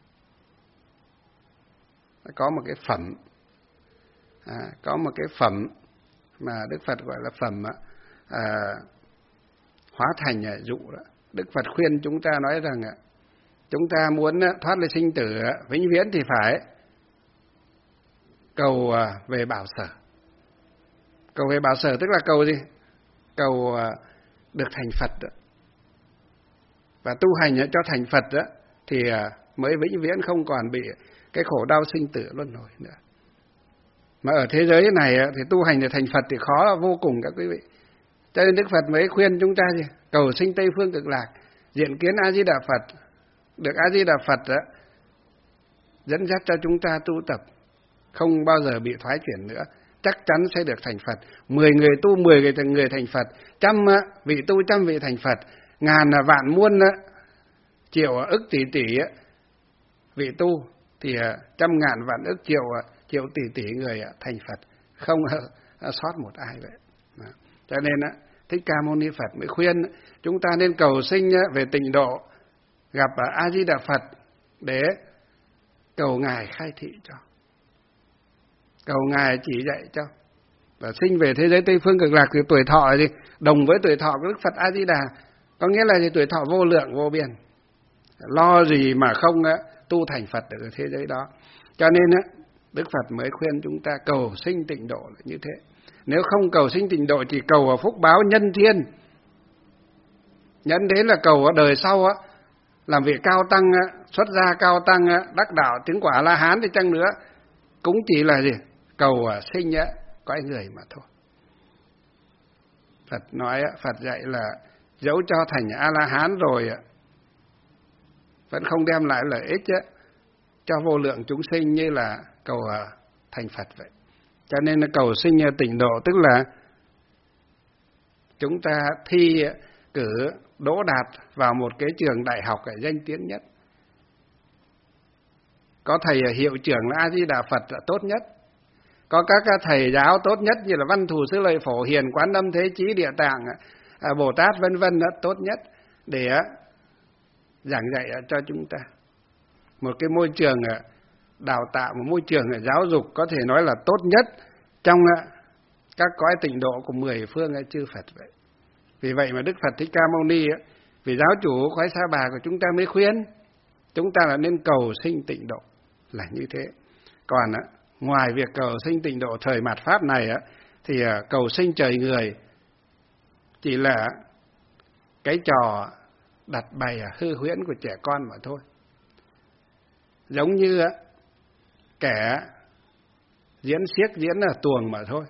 A: có một cái phẩm, à, có một cái phẩm mà Đức Phật gọi là phẩm à, hóa thành dụ đó. Đức Phật khuyên chúng ta nói rằng chúng ta muốn thoát ly sinh tử vĩnh viễn thì phải cầu về bảo sở. Cầu về bảo sở tức là cầu gì? Cầu được thành Phật đó. Và tu hành cho thành Phật đó, thì mới vĩnh viễn không còn bị cái khổ đau sinh tử luân hồi nữa. Mà ở thế giới này thì tu hành để thành Phật thì khó là vô cùng các quý vị. Cho nên Đức Phật mới khuyên chúng ta gì? Cầu sinh Tây Phương Cực Lạc, diện kiến A Di Đà Phật, được A Di Đà Phật đó, dẫn dắt cho chúng ta tu tập, không bao giờ bị thoái chuyển nữa, chắc chắn sẽ được thành Phật. Mười người tu, mười người thành người thành Phật. Trăm vị tu, trăm vị thành Phật. Ngàn vạn muôn triệu ức tỷ tỷ vị tu thì trăm ngàn vạn ức triệu triệu tỷ tỷ người thành Phật, không sót một ai vậy. Cho nên Thích Ca Mâu Ni Phật mới khuyên chúng ta nên cầu sinh về tịnh độ, gặp A Di Đà Phật để cầu ngài khai thị cho, cầu ngài chỉ dạy cho. Và sinh về thế giới Tây Phương Cực Lạc thì tuổi thọ gì đồng với tuổi thọ của Đức Phật A Di Đà, có nghĩa là gì? Tuổi thọ vô lượng vô biên, lo gì mà không tu thành Phật ở thế giới đó. Cho nên Đức Phật mới khuyên chúng ta cầu sinh tịnh độ là như thế. Nếu không cầu sinh tịnh độ, chỉ cầu ở phúc báo nhân thiên, nhẫn đến là cầu ở đời sau á, làm việc cao tăng, xuất gia cao tăng, đắc đạo chứng quả La Hán thì chăng nữa, cũng chỉ là gì? Cầu sinh cõi người mà thôi. Phật nói, Phật dạy là dẫu cho thành A La Hán rồi vẫn không đem lại lợi ích cho vô lượng chúng sinh như là cầu thành Phật vậy. Cho nên là cầu sinh tịnh độ tức là chúng ta thi cử đỗ đạt vào một cái trường đại học ở danh tiếng nhất, có thầy hiệu trưởng là A Di Đà Phật là tốt nhất, có các thầy giáo tốt nhất như là Văn Thù Sư Lợi Phổ Hiền, Quán Âm Thế Chí, Địa Tạng, Bồ Tát vân vân tốt nhất để giảng dạy cho chúng ta. Một cái môi trường đào tạo, một môi trường giáo dục có thể nói là tốt nhất trong các cõi tịnh độ của mười phương chư Phật vậy. Vì vậy mà Đức Phật Thích Ca Mâu Ni, vì giáo chủ cõi Sa Bà của chúng ta mới khuyên chúng ta là nên cầu sinh tịnh độ là như thế. Còn ngoài việc cầu sinh tịnh độ thời mạt Pháp này thì cầu sinh trời người chỉ là cái trò đặt bày hư huyễn của trẻ con mà thôi. Giống như kẻ diễn xiếc diễn là tuồng mà thôi.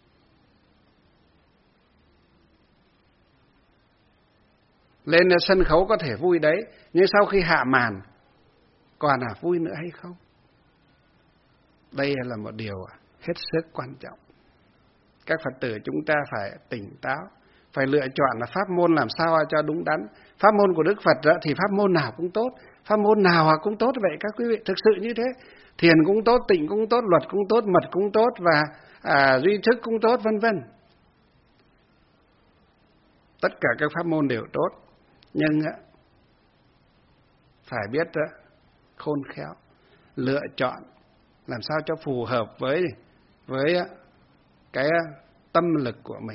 A: Lên sân khấu có thể vui đấy, nhưng sau khi hạ màn còn là vui nữa hay không? Đây là một điều hết sức quan trọng. Các Phật tử chúng ta phải tỉnh táo, phải lựa chọn là pháp môn làm sao cho đúng đắn. Pháp môn của Đức Phật thì pháp môn nào cũng tốt, pháp môn nào cũng tốt vậy các quý vị, thực sự như thế. Thiền cũng tốt, tịnh cũng tốt, luật cũng tốt, mật cũng tốt và à, duy thức cũng tốt, vân vân. Tất cả các pháp môn đều tốt, nhưng phải biết khôn khéo, lựa chọn làm sao cho phù hợp với với cái tâm lực của mình,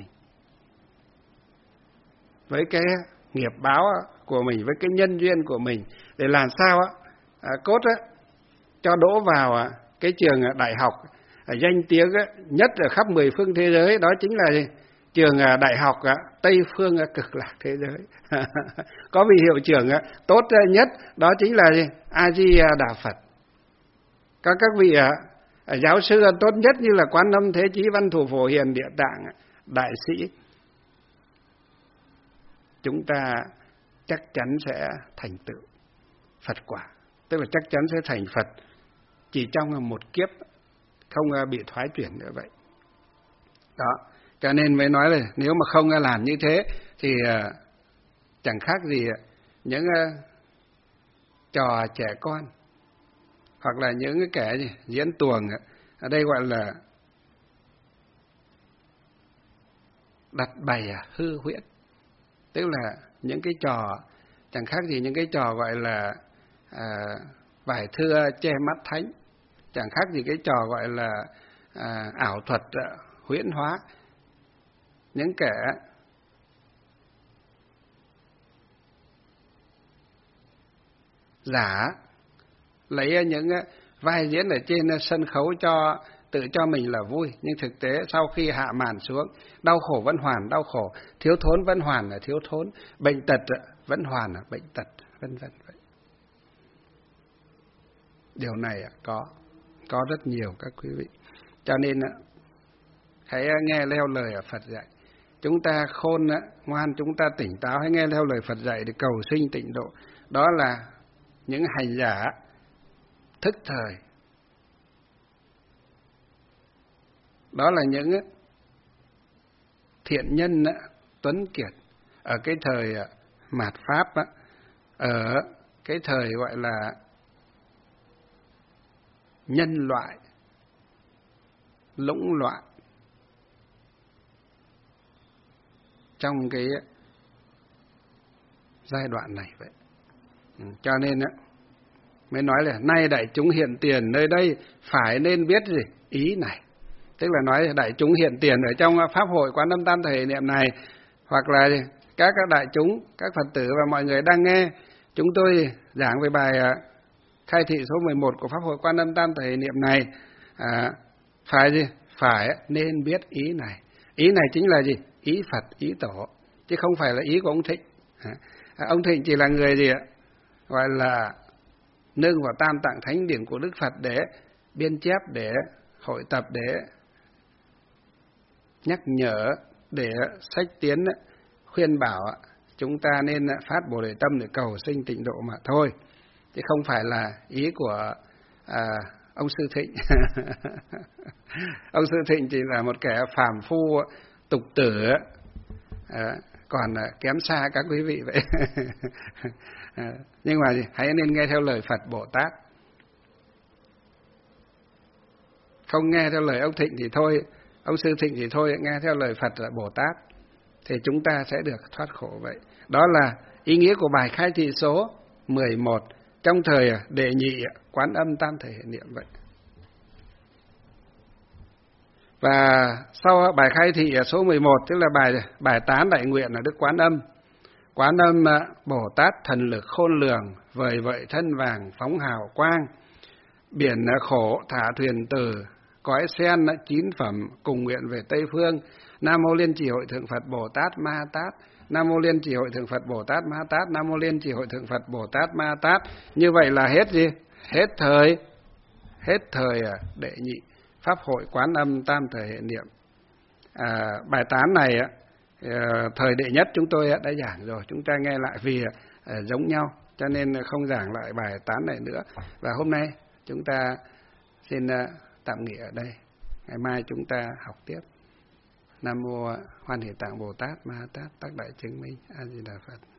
A: với cái nghiệp báo của mình, với cái nhân duyên của mình, để làm sao à, cốt á, cho đỗ vào cái trường đại học danh tiếng nhất ở khắp mười phương thế giới, đó chính là gì? Trường đại học Tây Phương Cực Lạc thế giới. Có vị hiệu trưởng tốt nhất, đó chính là gì? A Di Đà Phật. Có các vị giáo sư tốt nhất như là Quán Âm Thế Chí, Văn Thù Phổ Hiền, Địa Tạng, đại sĩ. Chúng ta chắc chắn sẽ thành tựu Phật quả, tức là chắc chắn sẽ thành Phật chỉ trong một kiếp, không bị thoái chuyển nữa vậy. Đó, cho nên mới nói là nếu mà không làm như thế thì chẳng khác gì những trò trẻ con, hoặc là những cái kẻ gì, diễn tuồng, ở đây gọi là đặt bày hư huyễn, tức là những cái trò chẳng khác gì những cái trò gọi là à, vải thưa che mắt thánh, chẳng khác gì cái trò gọi là à, ảo thuật à, huyễn hóa. Những kẻ giả lấy những vai diễn ở trên sân khấu cho tự cho mình là vui, nhưng thực tế sau khi hạ màn xuống, đau khổ vẫn hoàn đau khổ, thiếu thốn vẫn hoàn là thiếu thốn, bệnh tật vẫn hoàn là bệnh tật, vân vân vậy. Điều này có có rất nhiều các quý vị. Cho nên hãy nghe theo lời Phật dạy. Chúng ta khôn ngoan, chúng ta tỉnh táo, hãy nghe theo lời Phật dạy để cầu sinh tịnh độ. Đó là những hành giả thức thời đó là những thiện nhân tuấn kiệt ở cái thời mạt Pháp, ở cái thời gọi là nhân loại lũng loạn trong cái giai đoạn này vậy. Cho nên á mới nói là nay đại chúng hiện tiền nơi đây phải nên biết gì ý này, tức là nói đại chúng hiện tiền ở trong pháp hội Quán Âm Tam Thể Niệm này, hoặc là các các đại chúng, các Phật tử và mọi người đang nghe chúng tôi giảng về bài khai thị số mười một của pháp hội Quan Âm Tam Thể Niệm này, à, phải gì phải nên biết ý này. Ý này chính là gì? Ý Phật, ý Tổ, chứ không phải là ý của ông Thịnh. À, ông Thịnh chỉ là người gì ạ? Gọi là nương vào Tam Tạng Thánh Điển của Đức Phật để biên chép, để hội tập, để nhắc nhở, để sách tiến khuyên bảo chúng ta nên phát Bồ Đề tâm để cầu sinh tịnh độ mà thôi, chứ không phải là ý của à, ông Sư Thịnh. Ông Sư Thịnh chỉ là một kẻ phàm phu tục tử, à, còn kém xa các quý vị vậy. À, nhưng mà hãy nên nghe theo lời Phật Bồ Tát, không nghe theo lời ông Thịnh thì thôi, ông Sư Thịnh thì thôi, nghe theo lời Phật là Bồ Tát thì chúng ta sẽ được thoát khổ vậy. Đó là ý nghĩa của bài khai thị số mười một trong thời đệ nhị Quán Âm Tam Thể Niệm vậy. Và sau bài khai thị số mười một, tức là bài bài tán đại nguyện là Đức Quán Âm. Quán Âm Bồ Tát thần lực khôn lường, vời vợi thân vàng phóng hào quang, biển khổ thả thuyền từ, cõi sen chín phẩm cùng nguyện về Tây Phương. Nam mô Liên Trì Hội Thượng Phật Bồ Tát Ma Tát, Nam mô Liên Trì Hội Thượng Phật Bồ Tát Ma Tát, Nam mô Liên Trì Hội Thượng Phật Bồ Tát Ma Tát. Như vậy là hết gì? Hết thời, hết thời đệ nhị pháp hội Quán Âm Tam Thể Niệm. À, bài tán này thời đệ nhất chúng tôi đã giảng rồi, chúng ta nghe lại vì giống nhau cho nên không giảng lại bài tán này nữa. Và hôm nay chúng ta xin tạm nghỉ ở đây, ngày mai chúng ta học tiếp. Nam mô Hoan Hỷ Tạng Bồ Tát Ma Tát, tác đại chứng minh. A Di Đà Phật.